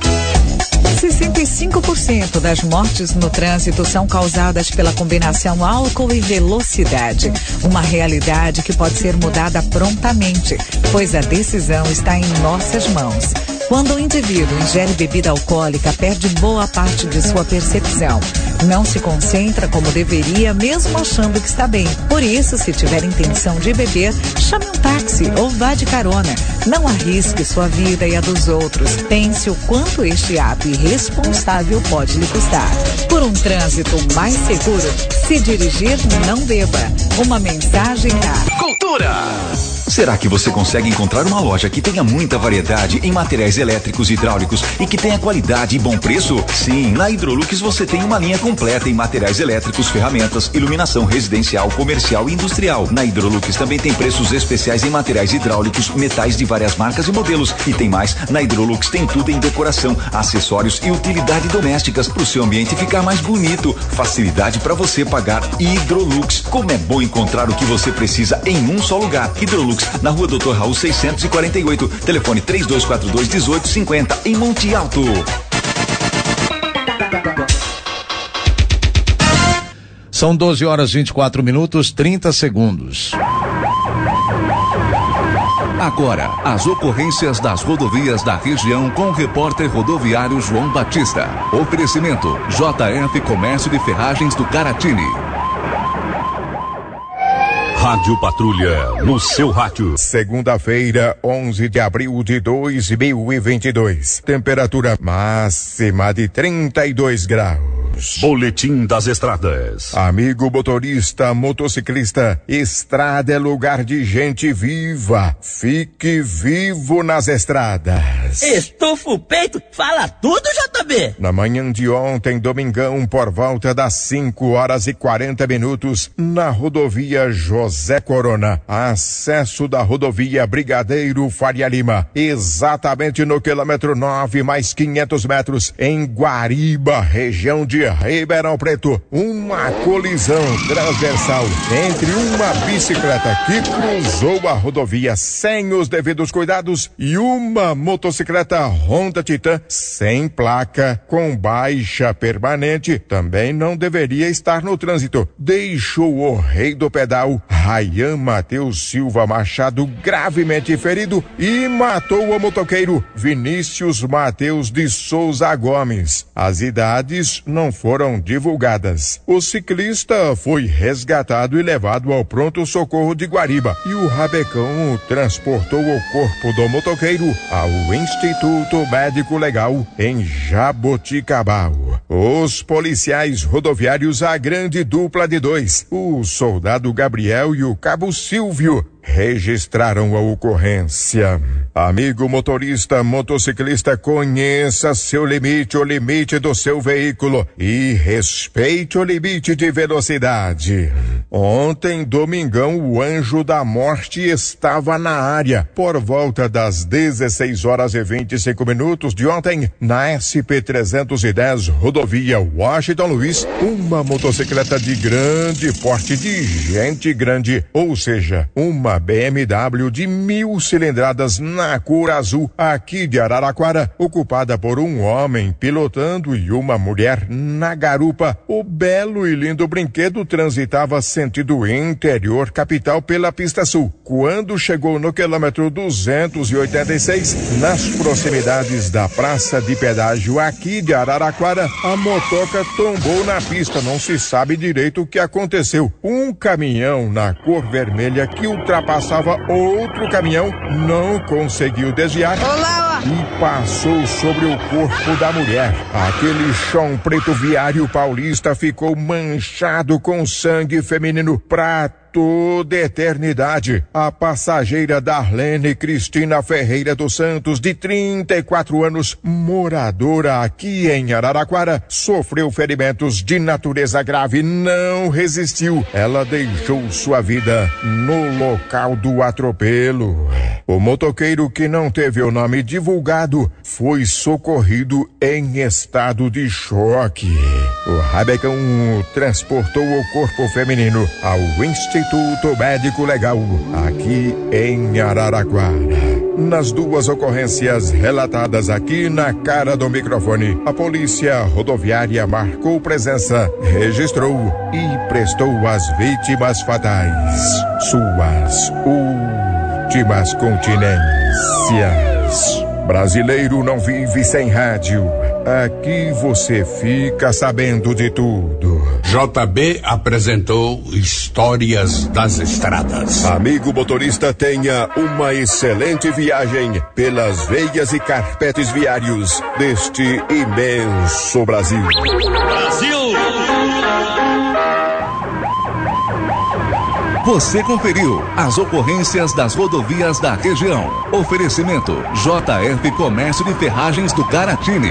65% das mortes no trânsito são causadas pela combinação álcool e velocidade. Uma realidade que pode ser mudada prontamente, pois a decisão está em nossas mãos. Quando o indivíduo ingere bebida alcoólica, perde boa parte de sua percepção. Não se concentra como deveria, mesmo achando que está bem. Por isso, se tiver intenção de beber, chame um táxi ou vá de carona. Não arrisque sua vida e a dos outros. Pense o quanto este ato irresponsável pode lhe custar. Por um trânsito mais seguro, se dirigir, não beba. Uma mensagem da Cultura. Será que você consegue encontrar uma loja que tenha muita variedade em materiais elétricos e hidráulicos e que tenha qualidade e bom preço? Sim, na Hidrolux você tem uma linha completa em materiais elétricos, ferramentas, iluminação residencial, comercial e industrial. Na Hidrolux também tem preços especiais em materiais hidráulicos, metais de várias marcas e modelos. E tem mais, na Hidrolux tem tudo em decoração, acessórios e utilidade domésticas para o seu ambiente ficar mais bonito. Facilidade para você pagar. Hidrolux, como é bom encontrar o que você precisa em um só lugar. Hidrolux, na Rua Dr. Raul 648, telefone 3242-1850, em Monte Alto. São 12h24, 30 segundos. Agora, as ocorrências das rodovias da região com o repórter rodoviário João Batista. Oferecimento: JF Comércio de Ferragens do Caratini. Rádio Patrulha, no seu rádio. Segunda-feira, 11 de abril de 2022. Temperatura máxima de 32 graus. Boletim das estradas. Amigo motorista, motociclista, estrada é lugar de gente viva. Fique vivo nas estradas. Estufa o peito, fala tudo, JB. Na manhã de ontem, domingão, por volta das 5h40, na rodovia José Corona, acesso da rodovia Brigadeiro Faria Lima, exatamente no quilômetro 9 mais 500 metros, em Guariba, região de Ribeirão Preto, uma colisão transversal entre uma bicicleta que cruzou a rodovia sem os devidos cuidados e uma motocicleta Honda Titan sem placa, com baixa permanente, também não deveria estar no trânsito. Deixou o rei do pedal Rayan Mateus Silva Machado, gravemente ferido, e matou o motoqueiro Vinícius Mateus de Souza Gomes. As idades não foram divulgadas. O ciclista foi resgatado e levado ao pronto-socorro de Guariba, e o rabecão transportou o corpo do motoqueiro ao Instituto Médico Legal em Jaboticabal. Os policiais rodoviários, a grande dupla de dois, o soldado Gabriel e o cabo Silvio, registraram a ocorrência. Amigo motorista, motociclista, conheça seu limite, o limite do seu veículo, e respeite o limite de velocidade. Ontem, domingão, o anjo da morte estava na área. Por volta das 16h25 de ontem, na SP-310, rodovia Washington Luiz, uma motocicleta de grande porte, de gente grande, ou seja, uma BMW de 1000 cilindradas na cor azul, aqui de Araraquara, ocupada por um homem pilotando e uma mulher na garupa. O belo e lindo brinquedo transitava sentido interior capital pela pista sul. Quando chegou no quilômetro 286, nas proximidades da praça de pedágio aqui de Araraquara, a motoca tombou na pista. Não se sabe direito o que aconteceu. Um caminhão na cor vermelha que ultrapassava outro caminhão não conseguiu desviar e passou sobre o corpo da mulher. Aquele chão preto viário paulista ficou manchado com sangue feminino pra toda eternidade. A passageira Darlene Cristina Ferreira dos Santos, de 34 anos, moradora aqui em Araraquara, sofreu ferimentos de natureza grave, não resistiu. Ela deixou sua vida no local do atropelo. O motoqueiro, que não teve o nome divulgado, foi socorrido em estado de choque. O rabecão transportou o corpo feminino ao Instituto Médico Legal, aqui em Araraquara. Nas duas ocorrências relatadas aqui na cara do microfone, a polícia rodoviária marcou presença, registrou e prestou às vítimas fatais suas últimas continências. Brasileiro não vive sem rádio. Aqui você fica sabendo de tudo. JB apresentou Histórias das Estradas. Amigo motorista, tenha uma excelente viagem pelas veias e carpetes viários deste imenso Brasil. Brasil! Você conferiu as ocorrências das rodovias da região. Oferecimento JF Comércio de Ferragens do Garatini.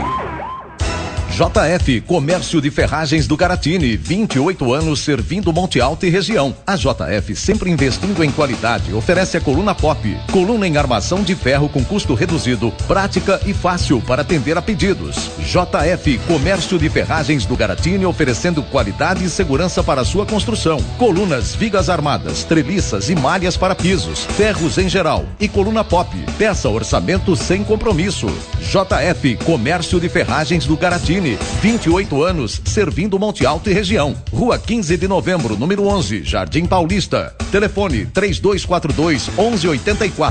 JF Comércio de Ferragens do Garatini, 28 anos servindo Monte Alto e região. A JF, sempre investindo em qualidade, oferece a coluna pop, coluna em armação de ferro com custo reduzido, prática e fácil para atender a pedidos. JF Comércio de Ferragens do Garatini, oferecendo qualidade e segurança para a sua construção. Colunas, vigas armadas, treliças e malhas para pisos, ferros em geral e coluna pop. Peça orçamento sem compromisso. JF Comércio de Ferragens do Garatini, 28 anos, servindo Monte Alto e região. Rua 15 de Novembro, número 11, Jardim Paulista. Telefone 3242-1184.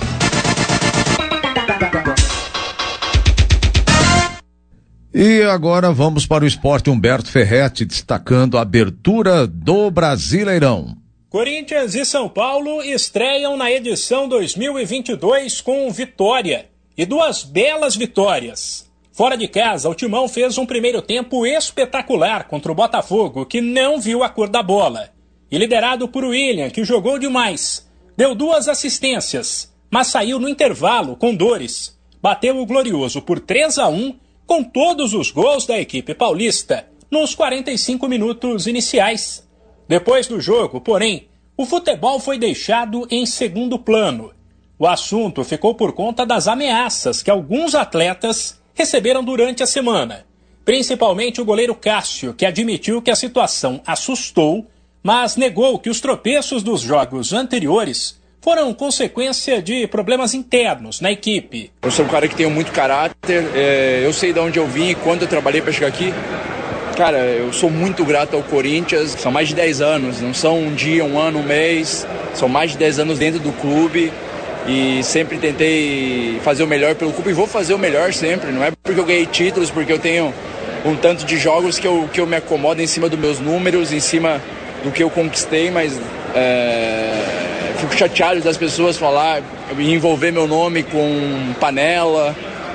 E agora vamos para o esporte. Humberto Ferretti destacando a abertura do Brasileirão. Corinthians e São Paulo estreiam na edição 2022 com vitória. E duas belas vitórias. Fora de casa, o Timão fez um primeiro tempo espetacular contra o Botafogo, que não viu a cor da bola. E liderado por William, que jogou demais. Deu 2 assistências, mas saiu no intervalo com dores. Bateu o Glorioso por 3-1, com todos os gols da equipe paulista, nos 45 minutos iniciais. Depois do jogo, porém, o futebol foi deixado em segundo plano. O assunto ficou por conta das ameaças que alguns atletas receberam durante a semana, principalmente o goleiro Cássio, que admitiu que a situação assustou, mas negou que os tropeços dos jogos anteriores foram consequência de problemas internos na equipe. Eu sou um cara que tem muito caráter, eu sei de onde eu vim e quando eu trabalhei para chegar aqui. Cara, eu sou muito grato ao Corinthians, são mais de 10 anos, não são um dia, um ano, um mês, são mais de 10 anos dentro do clube e sempre tentei fazer o melhor pelo clube e vou fazer o melhor sempre, não é porque eu ganhei títulos, porque eu tenho um tanto de jogos que eu me acomodo em cima dos meus números, em cima do que eu conquistei, mas fico chateado das pessoas falar e envolver meu nome com panela,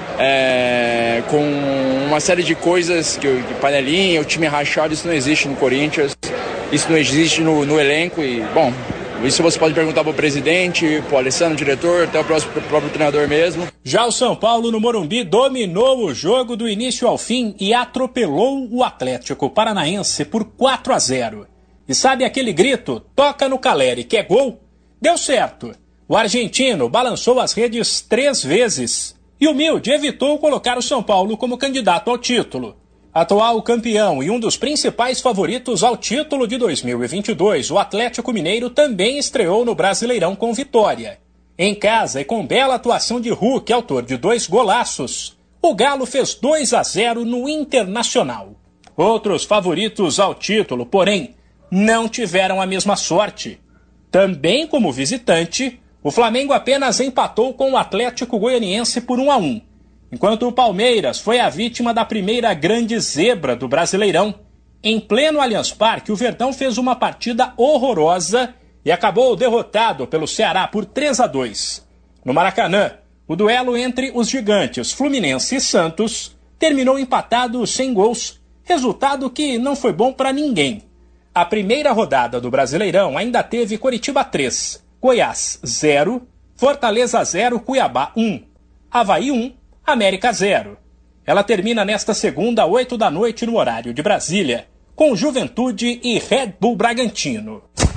com uma série de coisas, que panelinha, o time rachado, isso não existe no Corinthians, isso não existe no elenco e, bom, isso você pode perguntar pro presidente, pro Alessandro, diretor, até o próprio treinador mesmo. Já o São Paulo no Morumbi dominou o jogo do início ao fim e atropelou o Atlético Paranaense por 4-0. E sabe aquele grito, toca no Caleri, que é gol? Deu certo. O argentino balançou as redes 3 vezes. E o Milde evitou colocar o São Paulo como candidato ao título. Atual campeão e um dos principais favoritos ao título de 2022, o Atlético Mineiro também estreou no Brasileirão com vitória. Em casa e com bela atuação de Hulk, autor de 2 golaços, o Galo fez 2-0 no Internacional. Outros favoritos ao título, porém, não tiveram a mesma sorte. Também como visitante, o Flamengo apenas empatou com o Atlético Goianiense por 1-1, enquanto o Palmeiras foi a vítima da primeira grande zebra do Brasileirão. Em pleno Allianz Parque, o Verdão fez uma partida horrorosa e acabou derrotado pelo Ceará por 3-2. No Maracanã, o duelo entre os gigantes Fluminense e Santos terminou empatado sem gols, resultado que não foi bom para ninguém. A primeira rodada do Brasileirão ainda teve Coritiba 3, Goiás 0, Fortaleza 0, Cuiabá 1, Avaí 1, América 0. Ela termina nesta segunda, 8 da noite, no horário de Brasília, com Juventude e Red Bull Bragantino.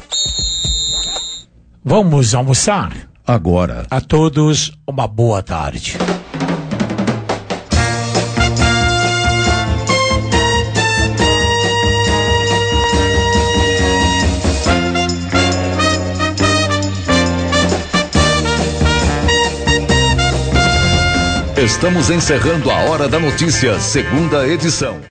Vamos almoçar? Agora. A todos, uma boa tarde. Estamos encerrando a Hora da Notícia, segunda edição.